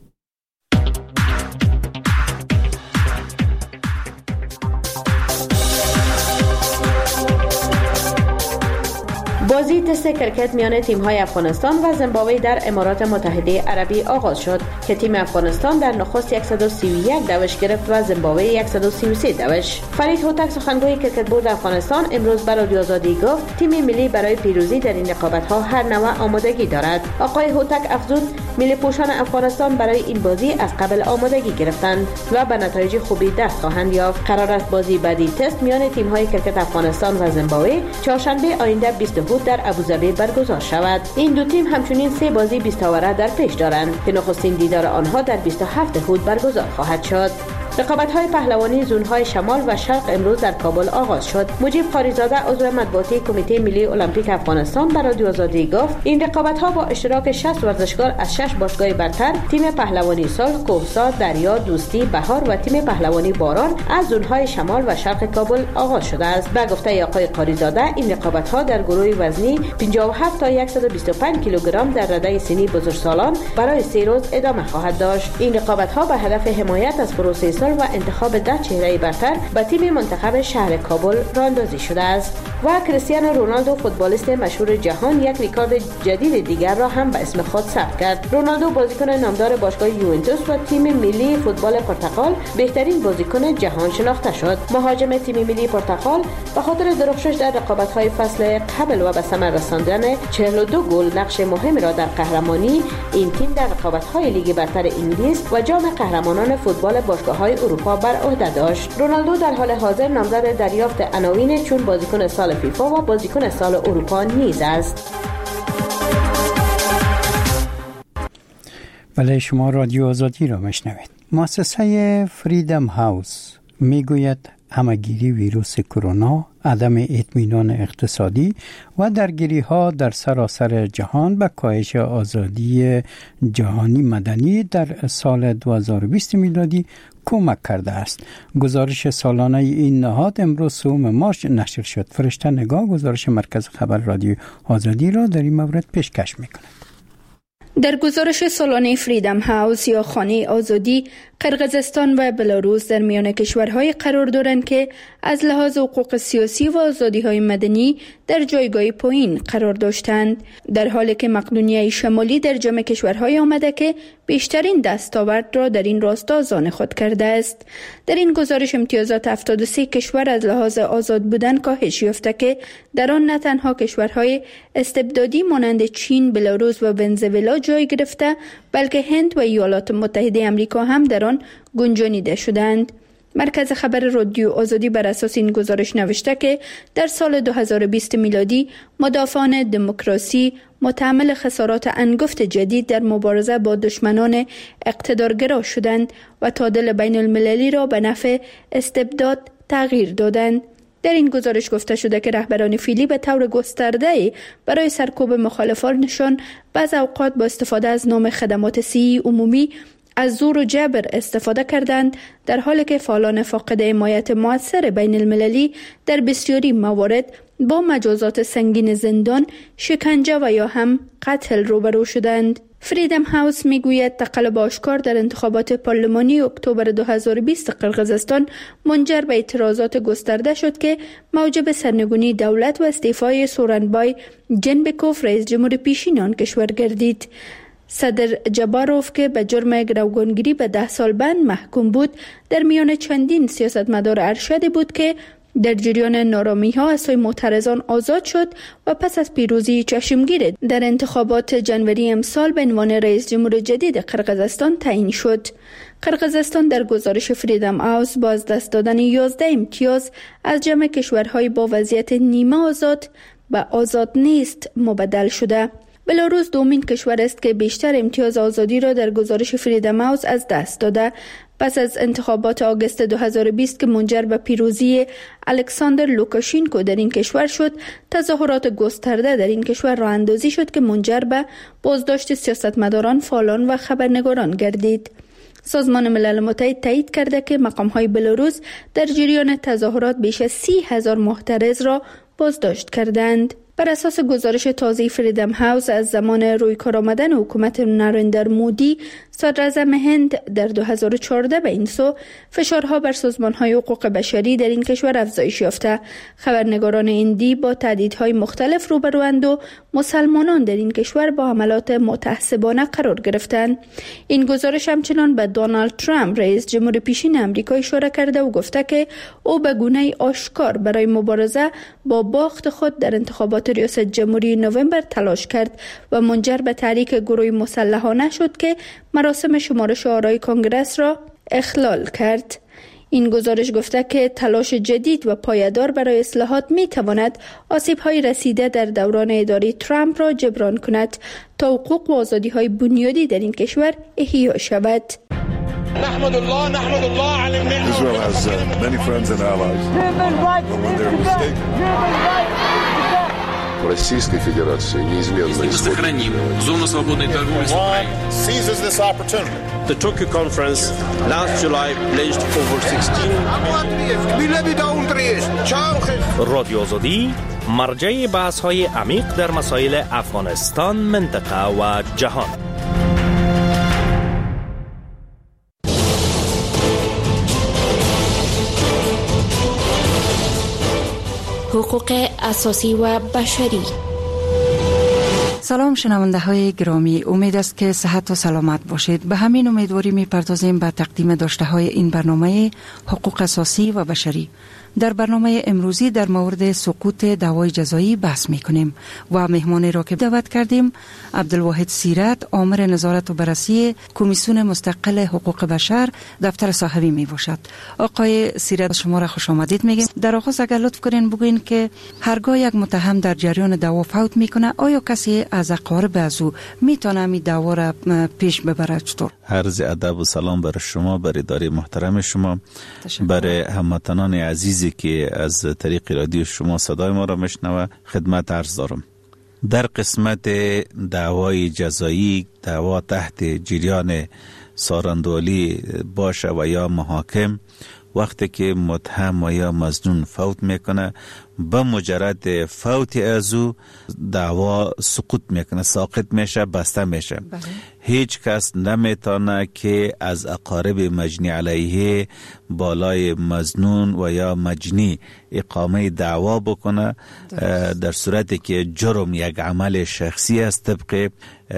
بازی تست کرکت میان تیم‌های افغانستان و زیمبابوه در امارات متحده عربی آغاز شد که تیم افغانستان در نخست صد و سی و یک دوش گرفت و زیمبابوه صد و سی و سه دوش. فرید هوتک سخنگوی کرکت بورد افغانستان امروز به رادیو آزادی گفت تیم ملی برای پیروزی در این رقابت‌ها هر نوع آمادگی دارد. آقای هوتک افزود ملی پوشان افغانستان برای این بازی از قبل آمادگی گرفتند و به نتایج خوبی دست خواهند یافت. قرار است بازی بعدی تست میان تیم‌های کرکت افغانستان و زیمبابوه چهارشنبه آینده بیست هود در ابوظبی برگزار شود. این دو تیم همچنین سه بازی بیست اوره در پیش دارند که نخستین دیدار آنها در بیست و هفت هود برگزار خواهد شد. رقابت‌های پهلوانی زون‌های شمال و شرق امروز در کابل آغاز شد. مجیب قاریزاده عضو مطبوعاتی کمیته ملی المپیک افغانستان به رادیو آزادی گفت این رقابت‌ها با اشتراک شصت ورزشکار از شش باشگاه برتر، تیم پهلوانی صلح، کوهسار، دریا، دوستی، بهار و تیم پهلوانی باران از زون‌های شمال و شرق کابل آغاز شده است. به گفته آقای قاریزاده این رقابت‌ها در گروه وزنی پنجاه و هفت تا صد و بیست و پنج کیلوگرم در رده سنی بزرگسالان برای سه روز ادامه خواهد داشت. این رقابت‌ها به هدف حمایت از پروسه صلح و انتخاب ده چهره برتر به تیم منتخب شهر کابل راندازی شده است. و کریستیانو رونالدو فوتبالیست مشهور جهان یک رکورد جدید دیگر را هم به اسم خود ثبت کرد. رونالدو بازیکن نامدار باشگاه یوونتوس و تیم ملی فوتبال پرتغال بهترین بازیکن جهان شناخته شد. مهاجم تیم ملی پرتغال به خاطر درخشش در رقابت‌های فصل قبل و به ثمر رساندن چهل و دو گل نقش مهمی را در قهرمانی این تیم در رقابت‌های لیگ برتر انگلیس و جام قهرمانان فوتبال باشگاه‌های اروپا بر عهده داشت. رونالدو در حال حاضر نامزد دریافت عناوین چون بازیکن سال فیفا و بازیکن سال اروپا نیز است. بله، شما رادیو آزادی را میشنوید. مؤسسه فریدم هاوس میگوید همه‌گیری ویروس کرونا، عدم اطمینان اقتصادی و درگیری ها در سراسر جهان به کاهش آزادی جهانی مدنی در سال دو هزار و بیست میلادی کمک کرده است. گزارش سالانه این نهاد امروز سوم مارس نشر شد. فرشته نگاه گزارش مرکز خبر رادیو آزادی را در این مورد پیشکش می‌کند. در گزارش سالانه فریدم هاوس یا خانه آزادی، قرقیزستان و بلاروس در میان کشورهای قرار دارند که از لحاظ حقوق سیاسی و آزادی‌های مدنی در جایگاه پایین قرار داشتند، در حالی که مقدونیه شمالی در جمع کشورهای آمده که بیشترین دستاورد را در این راستا آن خود کرده است. در این گزارش امتیازات هفتاد و سه کشور از لحاظ آزاد بودن کاهش یافته که در آن نه تنها کشورهای استبدادی مانند چین، بلاروس و ونزوئلا جای گرفته، بلکه هند و ایالات متحده آمریکا هم در آن گنجانیده شدند. مرکز خبر رادیو آزادی بر اساس این گزارش نوشته که در سال دو هزار و بیست میلادی مدافعان دموکراسی متحمل خسارات انگفت جدید در مبارزه با دشمنان اقتدارگرا شدند و تعادل بین المللی را به نفع استبداد تغییر دادند. در این گزارش گفته شده که رهبران فعلی به طور گسترده برای سرکوب مخالفانشان بعض اوقات با استفاده از نام خدمات صحی عمومی از زور و جبر استفاده کردند، در حالی که فعالان فاقد حمایت مؤثر بین المللی در بسیاری موارد با مجازات سنگین زندان، شکنجه و یا هم قتل روبرو شدند. فریدم هاوس میگوید تقلب آشکار در انتخابات پارلمانی اکتبر دو هزار و بیست قرقیزستان منجر به اعتراضات گسترده شد که موجب سرنگونی دولت و استعفای سورنبای جنبکوف رئیس جمهور پیشین آن کشور گردید. صدر جباروف که به جرم گروگانگیری به ده سال بند محکوم بود، در میان چندین سیاستمدار ارشدی بود که در جریان نارامی ها از سوی معترضان آزاد شد و پس از پیروزی چشمگیر در انتخابات جنوری امسال به عنوان رئیس جمهور جدید قرقیزستان تعیین شد. قرقیزستان در گزارش فریدم هاوس با از دست دادن یازده امتیاز از جمع کشورهای با وضعیت نیمه آزاد به آزاد نیست مبدل شده. بلاروس دومین کشور است که بیشتر امتیاز آزادی را در گزارش فریدم هاوس از دست داده، پس از انتخابات آگوست دو هزار و بیست که منجر به پیروزی الکساندر لوکاشینکو در این کشور شد. تظاهرات گسترده در این کشور راه اندازی شد که منجر به بازداشت سیاستمداران، فعالان و خبرنگاران گردید. سازمان ملل متحد تایید کرده که مقام‌های بلاروس در جریان تظاهرات بیش از سی هزار معترض را بازداشت کردند. بر اساس گزارش تازه فریدم هاوس از زمان روی کار آمدن حکومت نریندر مودی صدر اعظم هند در دو هزار و چهارده به این سو، فشارها بر سازمان‌های حقوق بشری در این کشور افزایش یافته. خبرنگاران هندی با تهدیدهای مختلف روبروند و مسلمانان در این کشور با حملات متعصبانه قرار گرفتند. این گزارش همچنان به دونالد ترامپ رئیس جمهور پیشین آمریکا اشاره کرده و گفته که او به گونه آشکار برای مبارزه با باخت خود در انتخابات ریاست جمهوری نوامبر تلاش کرد و منجر به تحریک گروه مسلحانه شد که مراسم شمارش آرای کنگرس را اخلال کرد. این گزارش گفته که تلاش جدید و پایدار برای اصلاحات می تواند آسیب‌های رسیده در دوران اداره ترامپ را جبران کند تا حقوق و آزادی‌های بنیادی در این کشور احیا شود. نحمد الله نحمد الله على النعمة. Israel has uh, many friends and allies. But when they're mistaken. Российской Федерации неизменно сохраним зону свободной торговли с Украиной. Seizes this opportunity. The Tokyo conference last July pledged over sixteen. رادیو آزادی مرجع بحث‌های عمیق در مسائل افغانستان، منطقه و جهان. حقوق اساسی و بشری. سلام شنونده های گرامی، امید است که صحت و سلامت باشید. به همین امیدواری می پردازیم به تقدیم داشته های این برنامه حقوق اساسی و بشری. در برنامه امروزی در مورد سقوط دعوای جزایی بحث می کنیم و مهمانی را که دعوت کردیم عبدالواحد سیرت، آمر نظارت و بررسی کمیسیون مستقل حقوق بشر دفتر صاحبی می باشد. آقای سیرت، شما را خوش آمدید میگیم. در آغاز اگر لطف کنین بگوین که هرگاه یک متهم در جریان دعوا فوت میکنه، آیا کسی از اقارب از او میتونه می دعوا را پیش ببره؟ چطور؟ عرض ادب و سلام برای شما، برای اداره محترم شما، برای هموطنان عزیزی که از طریق رادیو شما صدای ما را میشنوه خدمت عرض دارم. در قسمت دعوای جزایی، دعوا تحت جریان سارندوالی باشه و یا محاکم، وقتی که متهم و یا مظنون فوت میکنه، به مجرد فوت از او دعوا سقوط میکنه، ساقط میشه، بسته میشه. بله. هیچ کس نمیتونه که از اقارب مجنی علیه بالای مظنون و یا مجنی اقامه دعوا بکنه، در صورتی که جرم یک عمل شخصی است طبق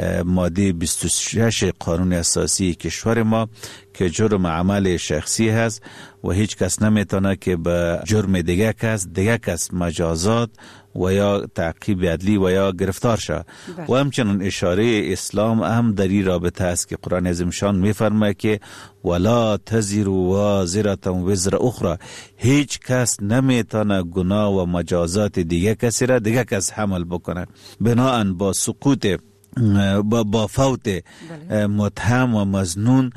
ماده بیست و شش قانون اساسی کشور ما که جرم عمل شخصی هست و هیچ کس نمیتونه که به جرم دیگه کس دیگه کس مجازات و یا تعقیب عدلی و یا گرفتار شد. و همچنین اشاره اسلام هم در این رابطه است که قرآن عظیم شان میفرماید که ولا تزر وازره وزر اخرى، هیچ کس نمیتونه گناه و مجازات دیگه کسی را دیگه کس حمل بکنه. بناهن با سقوط با, با فوت متهم و مظنون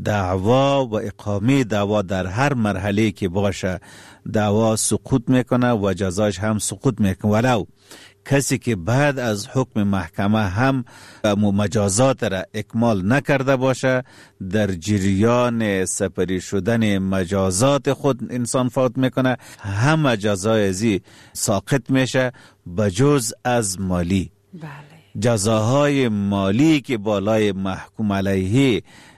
دعوا و اقامه دعوا در هر مرحله که باشه دعوا سقوط میکنه و جزاش هم سقوط میکنه، ولو کسی که بعد از حکم محکمه هم مجازات را اکمال نکرده باشه، در جریان سپری شدن مجازات خود انسان فوت میکنه، هم جزای ازی ساقط میشه بجز از مالی. بله. جزاهای مالی که بالای محکوم علیه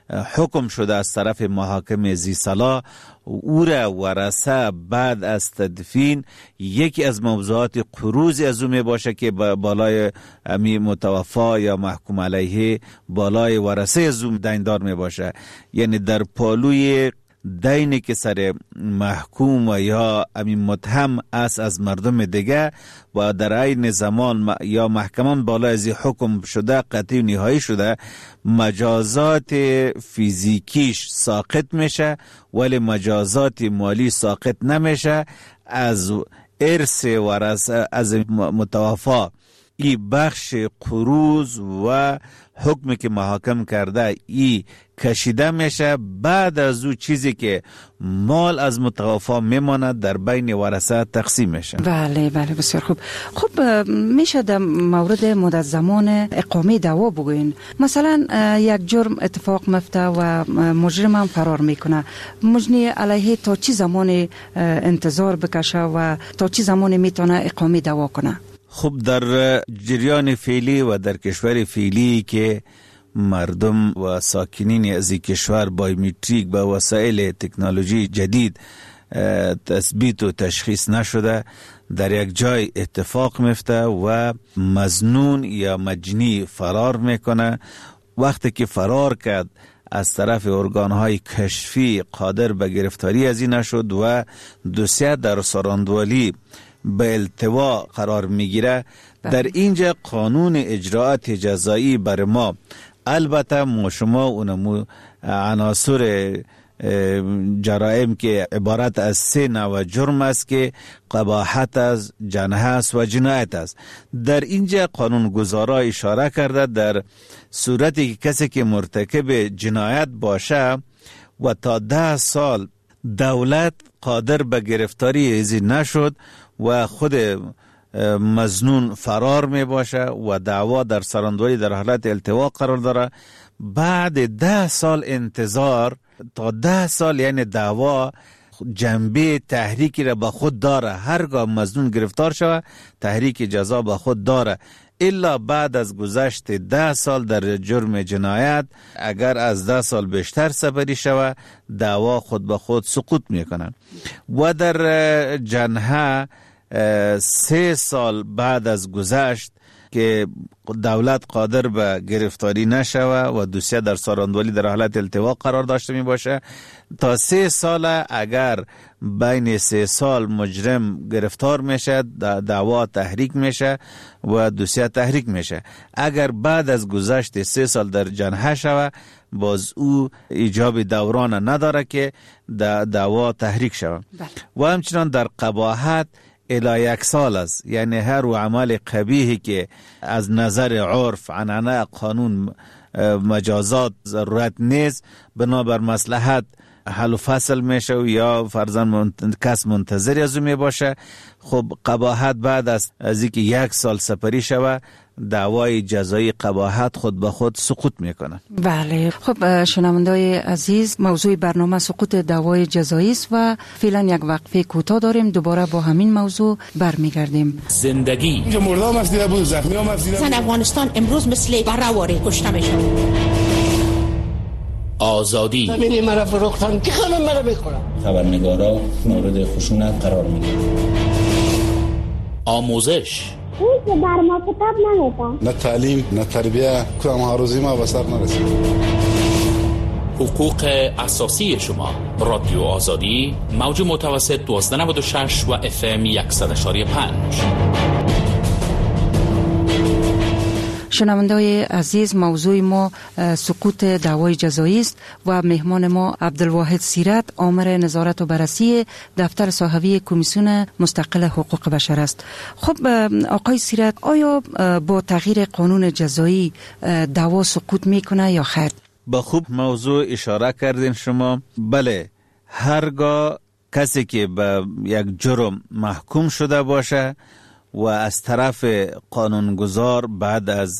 حکم شده از طرف محاکم ذی صلاح، او را ورثه بعد از تدفین یکی از موضوعات قروض از او می باشه که بالای امی متوفا یا محکوم علیه بالای ورثه از او دیندار می باشه. یعنی در پالوی دینی که سر محکوم و یا امی متهم است از مردم دیگه و در عین زمان یا محکمان بالا از حکم شده قطعی نهایی شده، مجازات فیزیکیش ساقط میشه ولی مجازات مالی ساقط نمیشه. از ارث ورثه از متوفا این بخش قروض و حکمی که محاکم کرده ای کشیده میشه، بعد از او چیزی که مال از متوفا میماند در بین ورثه تقسیم میشه. بله بله بسیار خوب. خب میشه در مورد مدت زمان اقامه دعوا بگوین؟ مثلا یک جرم اتفاق مفته و مجرم هم فرار میکنه، مجنی علیه تا چی زمان انتظار بکشه و تا چی زمان میتونه اقامه دعوا کنه؟ خب در جریان فعلی و در کشور فعلی که مردم و ساکنین از این کشور بایومتریک با وسایل تکنولوژی جدید تثبیت و تشخیص نشده، در یک جای اتفاق میفته و مظنون یا مجنی فرار میکنه. وقتی که فرار کرد از طرف ارگانهای کشفی قادر به گرفتاری از این نشد و دوسیه در سارندوالی به التوا قرار میگیره، در اینجا قانون اجراعات جزایی بر ما، البته ما شما اونمو عناصر جرائم که عبارت از سه نوع جرم است که قباحت است، جنایت است و جنایت است، در اینجا قانون گذارا اشاره کرده در صورتی که کسی که مرتکب جنایت باشه و تا ده سال دولت قادر به گرفتاری ازی نشد و خود مظنون فرار می باشه و دعوا در سارندوالی در حالت التوا قرار داره، بعد ده سال انتظار تا ده سال یعنی دعوا جنبه تحریکی را به خود داره، هرگاه مظنون گرفتار شود تحریک جزا به خود داره، الا بعد از گذشت ده سال در جرم جنایت اگر از ده سال بیشتر سپری شود دعوا خود به خود سقوط میکنن. و در جنحه سه سال بعد از گذشت که دولت قادر به گرفتاری نشوه و دوسیه در سارندوالی در حالت التوا قرار داشته می باشه، تا سه سال اگر بین سه سال مجرم گرفتار میشه دعوا تحریک میشه و دوسیه تحریک میشه. اگر بعد از گذشت سه سال در جنحه شوه باز او ایجاب دوران نداره که دعوا تحریک شوه. و همچنان در قباحت الی یک سال است، یعنی هر عمل قبیحی که از نظر عرف عنعنه قانون مجازات ضرورت نیست، بنابر مصلحت حل و فصل میشه و یا فرضاً منت... کس منتظر از او می باشه. خب قباحت بعد از از اینکه یک سال سپری شوه دعوای جزایی قباحت خود به خود سقوط میکنه. بله. خب شنوندای عزیز، موضوع برنامه سقوط دعوای جزایی است و فعلا یک وقفه کوتاه داریم، دوباره با همین موضوع برمیگردیم. زندگی اینجا مردم از دیده بود، زخمی هم از دیده بود. زن افغانستان امروز مثل برهواره کشته میشه. آزادی همینی مرا فروختن که خانم مرا بخورم. خبرنگارا مورد خشونت قرار میگیرن. آموزش اون که بر ما کتاب نمیدن، نه تعلیم نه تربیه، کدام ها روزی ما به سر نرسید. حقوق اساسی شما. رادیو آزادی موج متوسط دوازده نود و شش و اف ام صد و یک و پنج. شنونده‌های عزیز، موضوع ما سقوط دعوای جزایی است و مهمان ما عبدالواحد سیرت، آمر نظارت و بررسی دفتر صحوی کمیسیون مستقل حقوق بشر است. خب آقای سیرت، آیا با تغییر قانون جزایی دعوا سقوط میکنه یا خیر؟ با خوب موضوع اشاره کردین شما. بله، هرگاه کسی که به یک جرم محکوم شده باشه و از طرف قانونگذار بعد از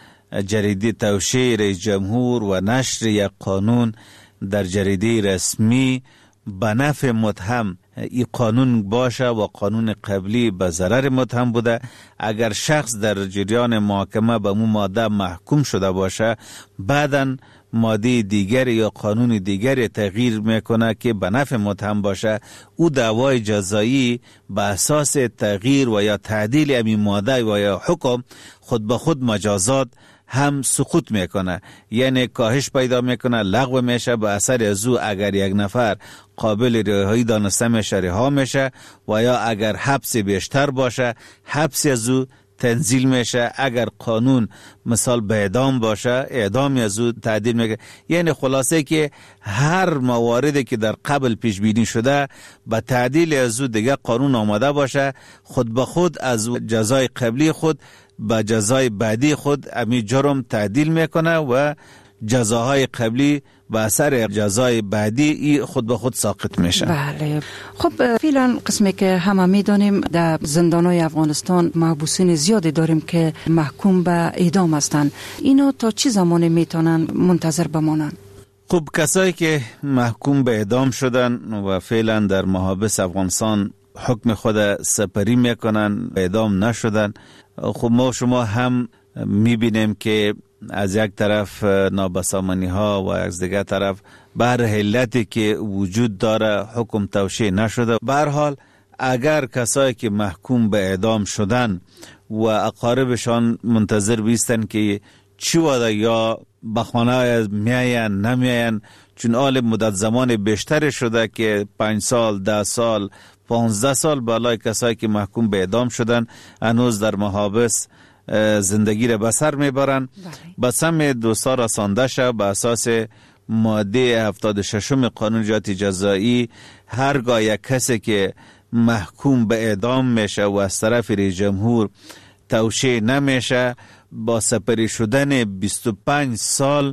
جریده توشیح رئیس جمهور و نشر یک قانون در جریده رسمی به نفع متهم این قانون باشه و قانون قبلی به ضرر متهم بوده، اگر شخص در جریان محاکمه به مو ماده محکوم شده باشه، بعداً ماده دیگر یا قانون دیگر تغییر میکنه که به نفع متهم باشه، او دعوای جزایی به اساس تغییر و یا تعدیل همین ماده و یا حکم خود به خود مجازات هم سقوط میکنه، یعنی کاهش پیدا میکنه، لغو میشه. به اثر از او اگر یک نفر قابل رهایی دانسته میشه رها میشه و یا اگر حبس بیشتر باشه حبس از او تنزیل میشه. اگر قانون مثال به اعدام باشه اعدام از او تعدیل میکنه. یعنی خلاصه که هر مواردی که در قبل پیش بینی شده به تعدیل از او دیگه قانون آماده باشه، خود به خود از جزای قبلی خود به جزای بعدی خود امی جرم تعدیل میکنه و جزاهای قبلی به اثر جزای بعدی ای خود به خود ساقط میشه. بله. خب فعلا قسمی که همه میدانیم در زندانهای افغانستان محبوسین زیادی داریم که محکوم به اعدام هستند. اینا تا چه زمان میتونن منتظر بمانن؟ خب کسایی که محکوم به اعدام شدن و فعلا در محابس افغانستان حکم خود سپری میکنن، اعدام نشدن، خب ما شما هم میبینیم که از یک طرف نابسامانی ها و از دیگر طرف بر علتی که وجود داره حکم توشیح نشده. به هر حال اگر کسایی که محکوم به اعدام شدن و اقاربشان منتظر بیستن که چی وده یا به خانه میاین نمیاین، چون آل مدت زمان بیشتر شده که پنج سال، ده سال، پانزده سال بالای کسایی که محکوم به اعدام شدن هنوز در محابس زندگی را بسر میبرن. به سم دوستا رسانده شد به اساس ماده هفتاد و شش قانون جنایت جزایی، هرگاه یک کسی که محکوم به اعدام میشه و از طرف رئیس جمهور توشیح نمیشه، با سپری شدن بیست و پنج سال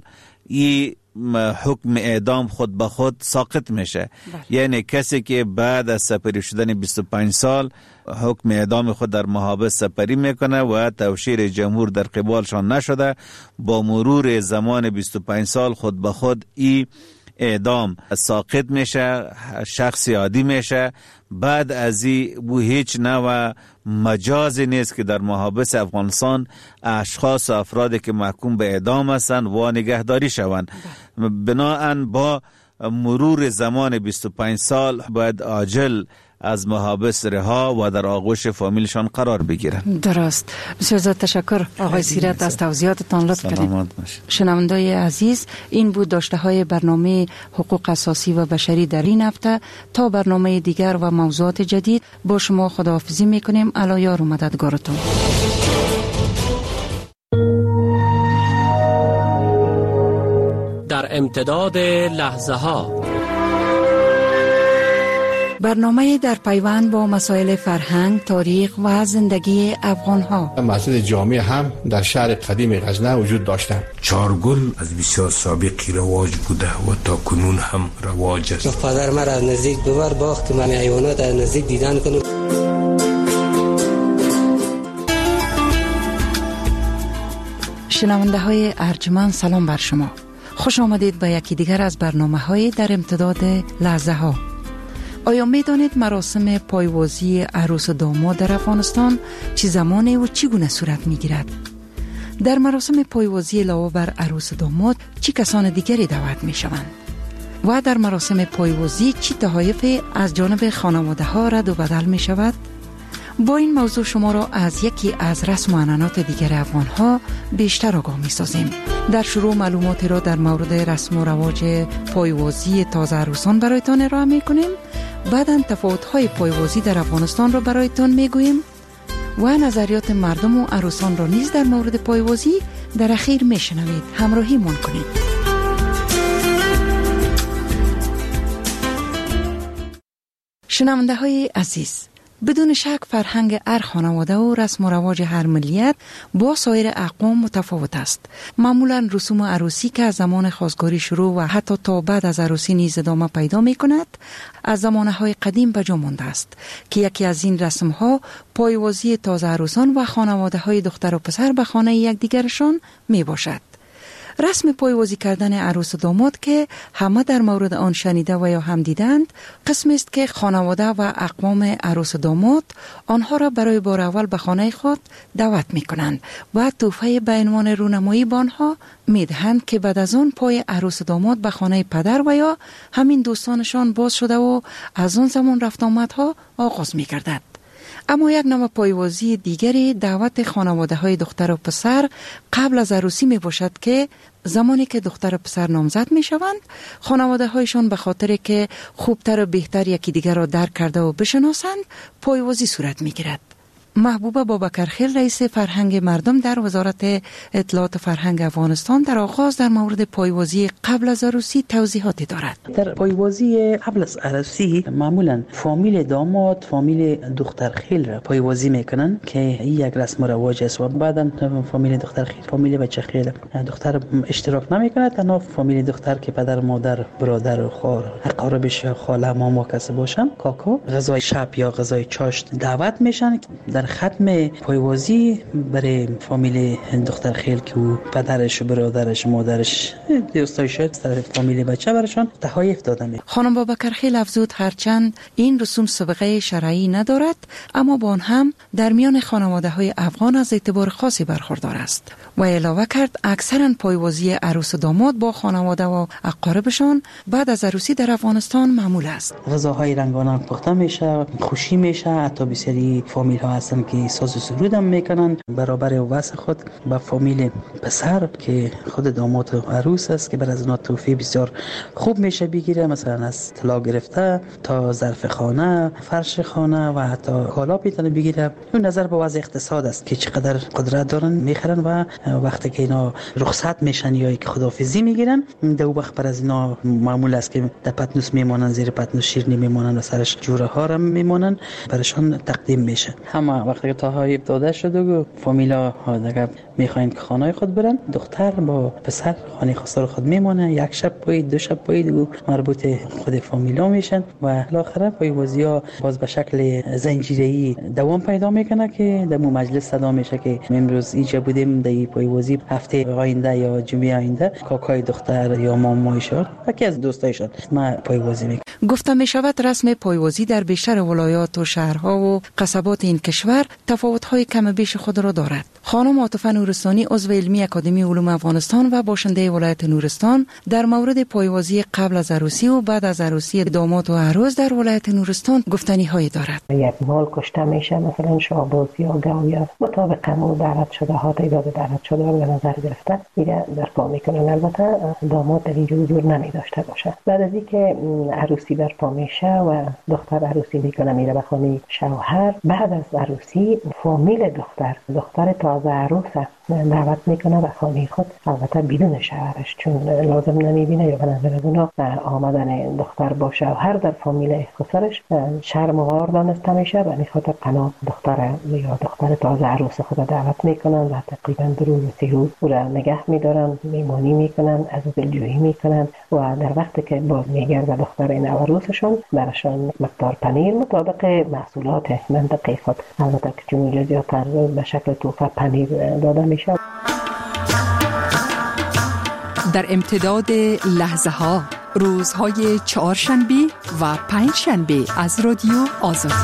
ای حکم اعدام خود به خود ساقط میشه. یعنی کسی که بعد از سپری شدن بیست و پنج سال حکم اعدام خود در محابس سپری میکنه و توشیح جمهور در قبالشان نشده، با مرور زمان بیست و پنج سال خود به خود ای اعدام ساقط میشه، شخص عادی میشه. بعد از این بو هیچ نوع مجازی نیست که در محابس افغانستان اشخاص و افرادی که محکوم به اعدام هستند و نگهداری شوند. بناهن با مرور زمان بیست و پنج سال باید عاجل از محابس رها و در آغوش فامیلشان قرار بگیرند. درست. بسیار زیاد تشکر آقای سیرت از توضیحاتتان، لطف کردید. شنوندای عزیز، این بود داشته های برنامه حقوق اساسی و بشری در این هفته. تا برنامه دیگر و موضوعات جدید با شما خداحافظی میکنیم. الا یار و مددگارتون. در امتداد لحظه ها برنامه در پیوند با مسائل فرهنگ، تاریخ و زندگی افغان‌ها. مسجد جامع هم در شهر قدیم غزنه وجود داشته. چارگل از بسیار سابقی رواج بوده و تا کنون هم رواج است. پدر مرا از نزدیک ببر باخت من حیوانات از نزدیک دیدن کنم. شنونده های ارجمند سلام بر شما. خوش آمدید به یکی دیگر از برنامه های در امتداد لحظه ها. آیا می دانید مراسم پایوازی عروس و داماد در افغانستان چه زمانی و چگونه صورت می گیرد؟ در مراسم پایوازی علاوه بر عروس و داماد چه کسان دیگری دعوت می شوند؟ و در مراسم پایوازی چه تحایف از جانب خانواده ها رد و بدل می شود؟ با این موضوع شما را از یکی از رسم و عنعنات دیگر افغان ها بیشتر آگاه می سازیم. در شروع معلوماتی را در مورد رسم و رواج پایوازی تازه عروسان برایتان ارائه می کنیم. بعداً تفاوت های پایوازی در افغانستان را برایتان می گوییم و نظریات مردم و عروسان را نیز در مورد پایوازی در اخیر می شنوید. همراهی من کنید. شنونده های عزیز، بدون شک فرهنگ هر خانواده و رسم و رواج هر ملیت با سایر اقوام متفاوت است. معمولا رسوم عروسی که از زمان خواستگاری شروع و حتی تا بعد از عروسی نیز ادامه پیدا می کند از زمانهای قدیم به جا مانده است که یکی از این رسم ها پایوازی تازه عروسان و خانواده های دختر و پسر به خانه یکدیگرشان می باشد. رسم پایوازی کردن عروس و داماد که همه در مورد آن شنیده و یا هم دیدند، قسمی است که خانواده و اقوام عروس و داماد آنها را برای بار اول به خانه خود دعوت می کنند و تحفه به عنوان رونمایی به آنها می دهند که بعد از آن پای عروس و داماد به خانه پدر و یا همین دوستانشان باز شده و از آن زمان رفت آمدها آغاز می گردد. اما یک نوع پایوازی دیگری دعوت خانواده های دختر و پسر قبل از عروسی می باشد که زمانی که دختر و پسر نامزد می شوند، خانواده هایشان به خاطر که خوبتر و بهتر یکی دیگر را درک کرده و بشناسند پایوازی صورت می گیرد. محبوبه بابکرخیل رئیس فرهنگ مردم در وزارت اطلاعات و فرهنگ افغانستان در آغاز در مورد پایوازی قبل از عروسی توضیحاتی دارد. در پایوازی قبل از عروسی معمولا فامیل داماد فامیل دخترخیل را پایوازی میکنن که این یک رسم و رواج است و بعدا فامیل دخترخیل فامیل بچه خیل دختر اشتراک نمیکنه، تنها فامیل دختر که پدر مادر برادر و خواهر اقاربش خاله ماما کسی باشن کاکا غذای شب یا غذای چاشت دعوت میشن. در ختم پایوازی برای فامیل دختر خیل که پدرش و برادرش مادرش دوستایش در فامیل بچه برشان تحایف داده می. خانم بابکرخیل افزود هرچند این رسوم سابقه شرعی ندارد اما با آن هم در میان خانواده های افغان از اعتبار خاصی برخوردار است و علاوه کرد اکثرا پایوازی عروس و داماد با خانواده و اقاربشان بعد از عروسی در افغانستان معمول است. غذاهای رنگارنگ پخته میشه، خوشی میشه، حتی بسیاری فامیل ها هستن که ساز و سرود هم میکنن برابر واسه خود با فامیل پسر که خود داماد و عروس است که بر از اونا تحفه بسیار خوب میشه بگیره، مثلا از طلا گرفته تا ظرف خانه، فرش خانه و حتی کالا میتونه بگیره. اون نظر به وضع اقتصاد است که چقدر قدرت دارن میخرن و وقتی که اینا رخصت میشن یا که خداحافظی میگیرن دو وقت بر از اینا معمول است که در پتنوس میمونن، زیر پتنوس شیرنی میمونن و سرش جوره ها هم میمونن برشان تقدیم میشه. همه وقتی که تحایف داده شده و فامیلا دیگه میخواین که خانه خود برن، دختر با پسر خانه خسر خود میمونه، یک شب پای دو شب پای دو مربوط خود فامیلا میشن و بالاخره پایوازی ها باز به شکل زنجیره‌ای دوام پیدا میکنه که در مجلس صدا میشه که امروز اینجا بودیم در پایوازی، هفته آینده یا جمعه آینده کاکای دختر یا مامایشان یکی از دوستایشان ما پایوازی میکنه. گفته می شود رسم پایوازی در بیشتر ولایات و شهرها و قصبات این کشور تفاوت‌های کم بیش خود را دارد. خانم عاطفه نورستانی عضو علمی اکادمی علوم افغانستان و باشنده ولایت نورستان در مورد پایوازی قبل از عروسی و بعد از عروسی داماد و عروس در ولایت نورستان گفتنی هایی دارد. یک مال کشته میشه، مثلا شاباز یا گاویا مطابق قانون دعوت شده ها تعداد دعوت شده رو به نظر گرفته میره در پا میکنن. البته داماد در اینجا حضور نمی داشته باشه. بعد از اینکه عروسی برپا میشه و دختر عروسی میکنه میره به خانه شوهر، بعد از عروسی فامیل دختر دختر تا تازه عروس دعوت میکنه به خانه خود، البته بدون شوهرش، چون لازم نمیبینه یا به نظر از اونا آمدن دختر با شوهر در فامیل خسرش شرم و عار دانسته میشه. به این خاطر پناه دختر یا دختر تازه عروس خود دعوت میکنن و تقریبا دو روز سی روز او را نگه میدارن، میمانی میکنن، از دلجویی میکنن و در وقتی که باز میگرده دختر این عروسشون برشان مقدار پنیر مطابق محصولات منطقه خود، البته که چون زیادتر به شکل توفه پنیر داده میشه. در امتداد لحظه ها، روزهای چهارشنبه و پنج شنبه از رادیو آزادی.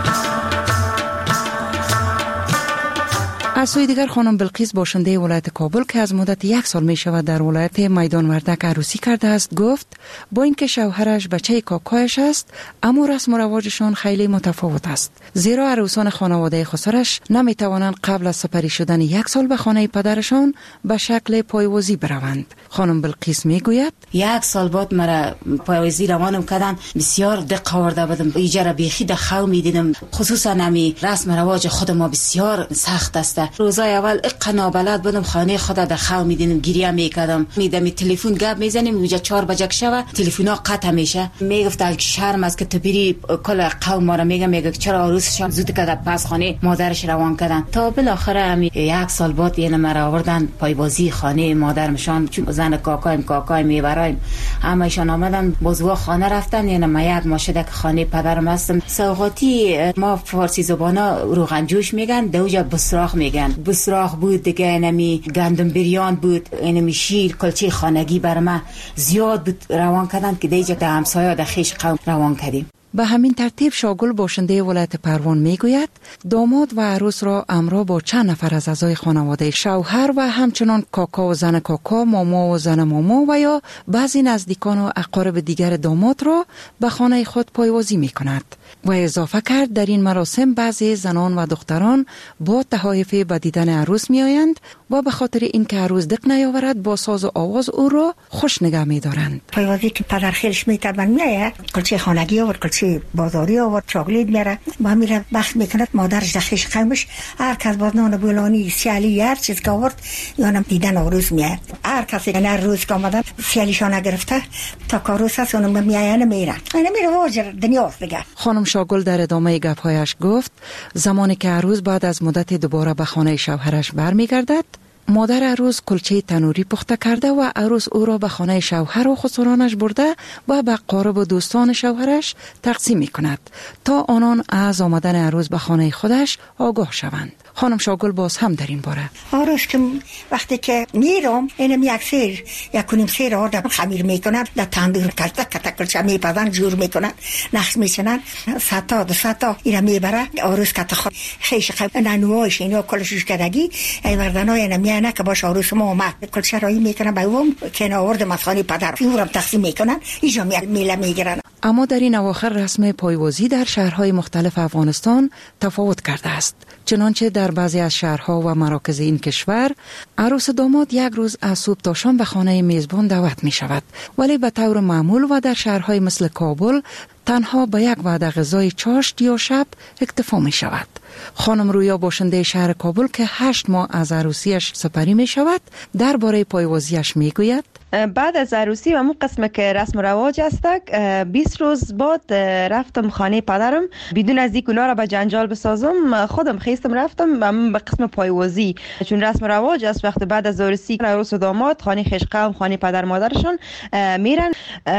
از سوی دیگر خانم بلقیس باشنده ولایت کابل که از مدت یک سال می شود در ولایت میدان وردک عروسی کرده است گفت با اینکه شوهرش بچه کاکایش است اما رسم و رواجشان خیلی متفاوت است، زیرا عروسان خانواده خسرش نمی توانند قبل از سپری شدن یک سال به خانه پدرشان به شکل پایوازی بروند. خانم بلقیس می گوید یک سال بعد مرا پایوازی روانم کردن، بسیار دق آورده بودم، ایجا بیخی د خو می دیدم، خصوصا نمی رسم و رواج خود ما بسیار سخت است. روزای اول اقنا بلد بودم، خانه خود در خو می دیدم، گریه می کردم، میدم تلفن گپ میزنیم، اونجا چهار بجه شوه تلفن‌ها قطع میشه، میگفت که شرم است که تو بری کل قوم ما را میگه میگه چرا عروسشان زود که پس خانه مادرش روان کردن. تا بالاخره امی یک سال بعد یعنی مرا آوردن پایوازی خانه مادرمشان، چون زن کاکایم کاکایم میبرایم، اما ایشان آمدن بازوا خانه رفتن، یعنی ما یک ماشده که خانه پدرم هستم. سوغاتی ما فارسی زبانا روغن جوش میگن، دوجا بسراخ میگن، بسراخ بود دیگه، نمی گندم بریان بود، نمی شیر کلچه خانگی بر ما زیاد بود روان کردن که دیگه در همسایه در خیش قوم روان کردیم. به همین ترتیب شاگل باشنده ولایت پروان میگوید داماد و عروس را همراه با چند نفر از اعضای خانواده شوهر و همچنان کاکا و زن کاکا، ماما و زن ماما و یا بعضی نزدیکان و اقارب دیگر داماد را به خانه خود پایوازی میکند و اضافه کرد در این مراسم بعضی زنان و دختران با تحایف به دیدن عروس می آیند و به خاطر اینکه عروس دق نیاورد با ساز و آواز او را خوش نگه می دارند. پایوازی که پدر خیلش می کرد من می آید کلچه خانگی آورد، کلچه بازاری آورد، چاکلیت میاره با میره بخت میکند، مادرش دخیش قومش هر کس باز نان بولانی سیالی هر چیز که آورد یانم دیدن عروس می آید. هر کسی هر روز که آمدن سیالیشان گرفته تا کاروس هست اونم می آید میرن میره واجر دنیاست دیگه. خانم شاگل در ادامه گپ‌هایش گفت زمانی که عروس بعد از مدت دوباره به خانه شوهرش برمیگردد، مادر عروس کلچه تنوری پخته کرده و عروس او را به خانه شوهر و خسرانش برده و به قارب و دوستان شوهرش تقسیم می کند تا آنان از آمدن عروس به خانه خودش آگاه شوند. خانم شاگل باز هم در این باره عروس که وقتی که میرم اینم یک سیر یک کنیم سیر آردم خمیر میکنن در تندور کلته کتا کلچه میپزن جور میکنن نخش میچنن ستا دو ستا اینا میبره عروس کتا خود خیش خب ننوایش اینو کلشش کدگی ای وردن های نمیانه که باش عروس ما اومد کلچه رایی میکنن به اون که آوردم از خانه پدر فیورم تقسیم میکنن ایجا میله میگیرن. اما در این اواخر رسم پایوازی در شهرهای مختلف افغانستان تفاوت کرده است، چنانچه در بعضی از شهرها و مراکز این کشور عروس داماد یک روز از صبح تا شام به خانه میزبان دعوت می شود، ولی به طور معمول و در شهرهای مثل کابل تنها به یک وعده غذای چاشت یا شب اکتفا می شود. خانم رویا باشنده شهر کابل که هشت ماه از عروسیش سپری می شود درباره پایوازیش می گوید بعد از عروسی و همون قسم که رسم و رواج است بیست روز بعد رفتم خانه پدرم بدون از اینکه اونا را به جنجال بسازم خودم خیستم رفتم به قسم پایوازی، چون رسم و رواج است وقت بعد از عروسی عروس و داماد خانه خویش قوم خانه پدر مادرشون میرن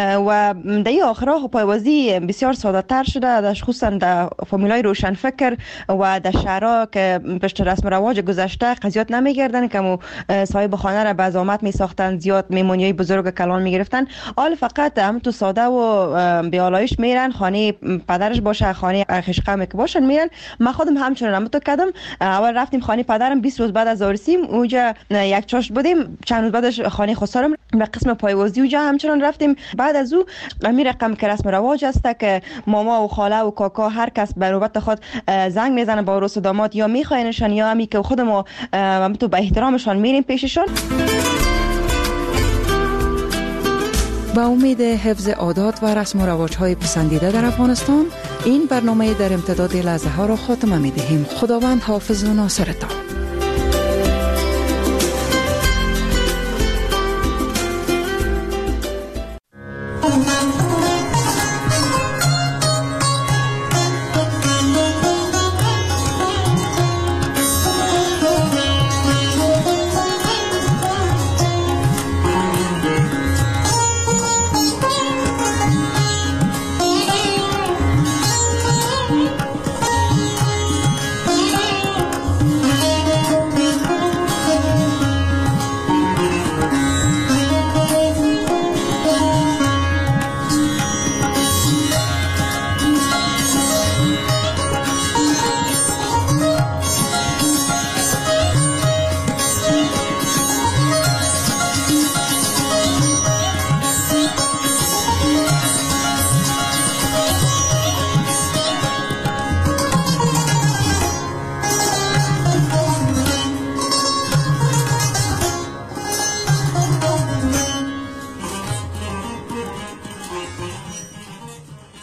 و در آخرها پایوازی بسیار ساده تر شده، خصوصا در فامیلای روشن فکر و در شهرها که پشت رسم و رواج گذشته قضیات نمیگردن که صاحب خانه را به عظمت می ساختن، زیاد میمونی بزرگ کلان میگرفتن. حال فقط هم تو ساده و بیالایش میرن، خانه پدرش باشه خانه خشقمه که باشن میرن. من خودم همچنان هم تو کردم. اول رفتیم خانه پدرم بیست روز بعد از عروسی اونجا یک چاشت بودیم، چند روز بعدش خانه خسرم به قسم پایوازی اونجا همچنان رفتیم. بعد از او می رقم که رسم رواج است که ماما و خاله و کاکا هر کس به نوبت خود زنگ میزنه با عروس و داماد یا میخواینشان یا همی که خودمو تو به احترامشان میریم پیششون. با امید حفظ عادات و رسم و رواج‌های پسندیده در افغانستان این برنامه در امتداد لحظه ها را خاتمه می‌دهیم. خداوند حافظ و ناصرتان.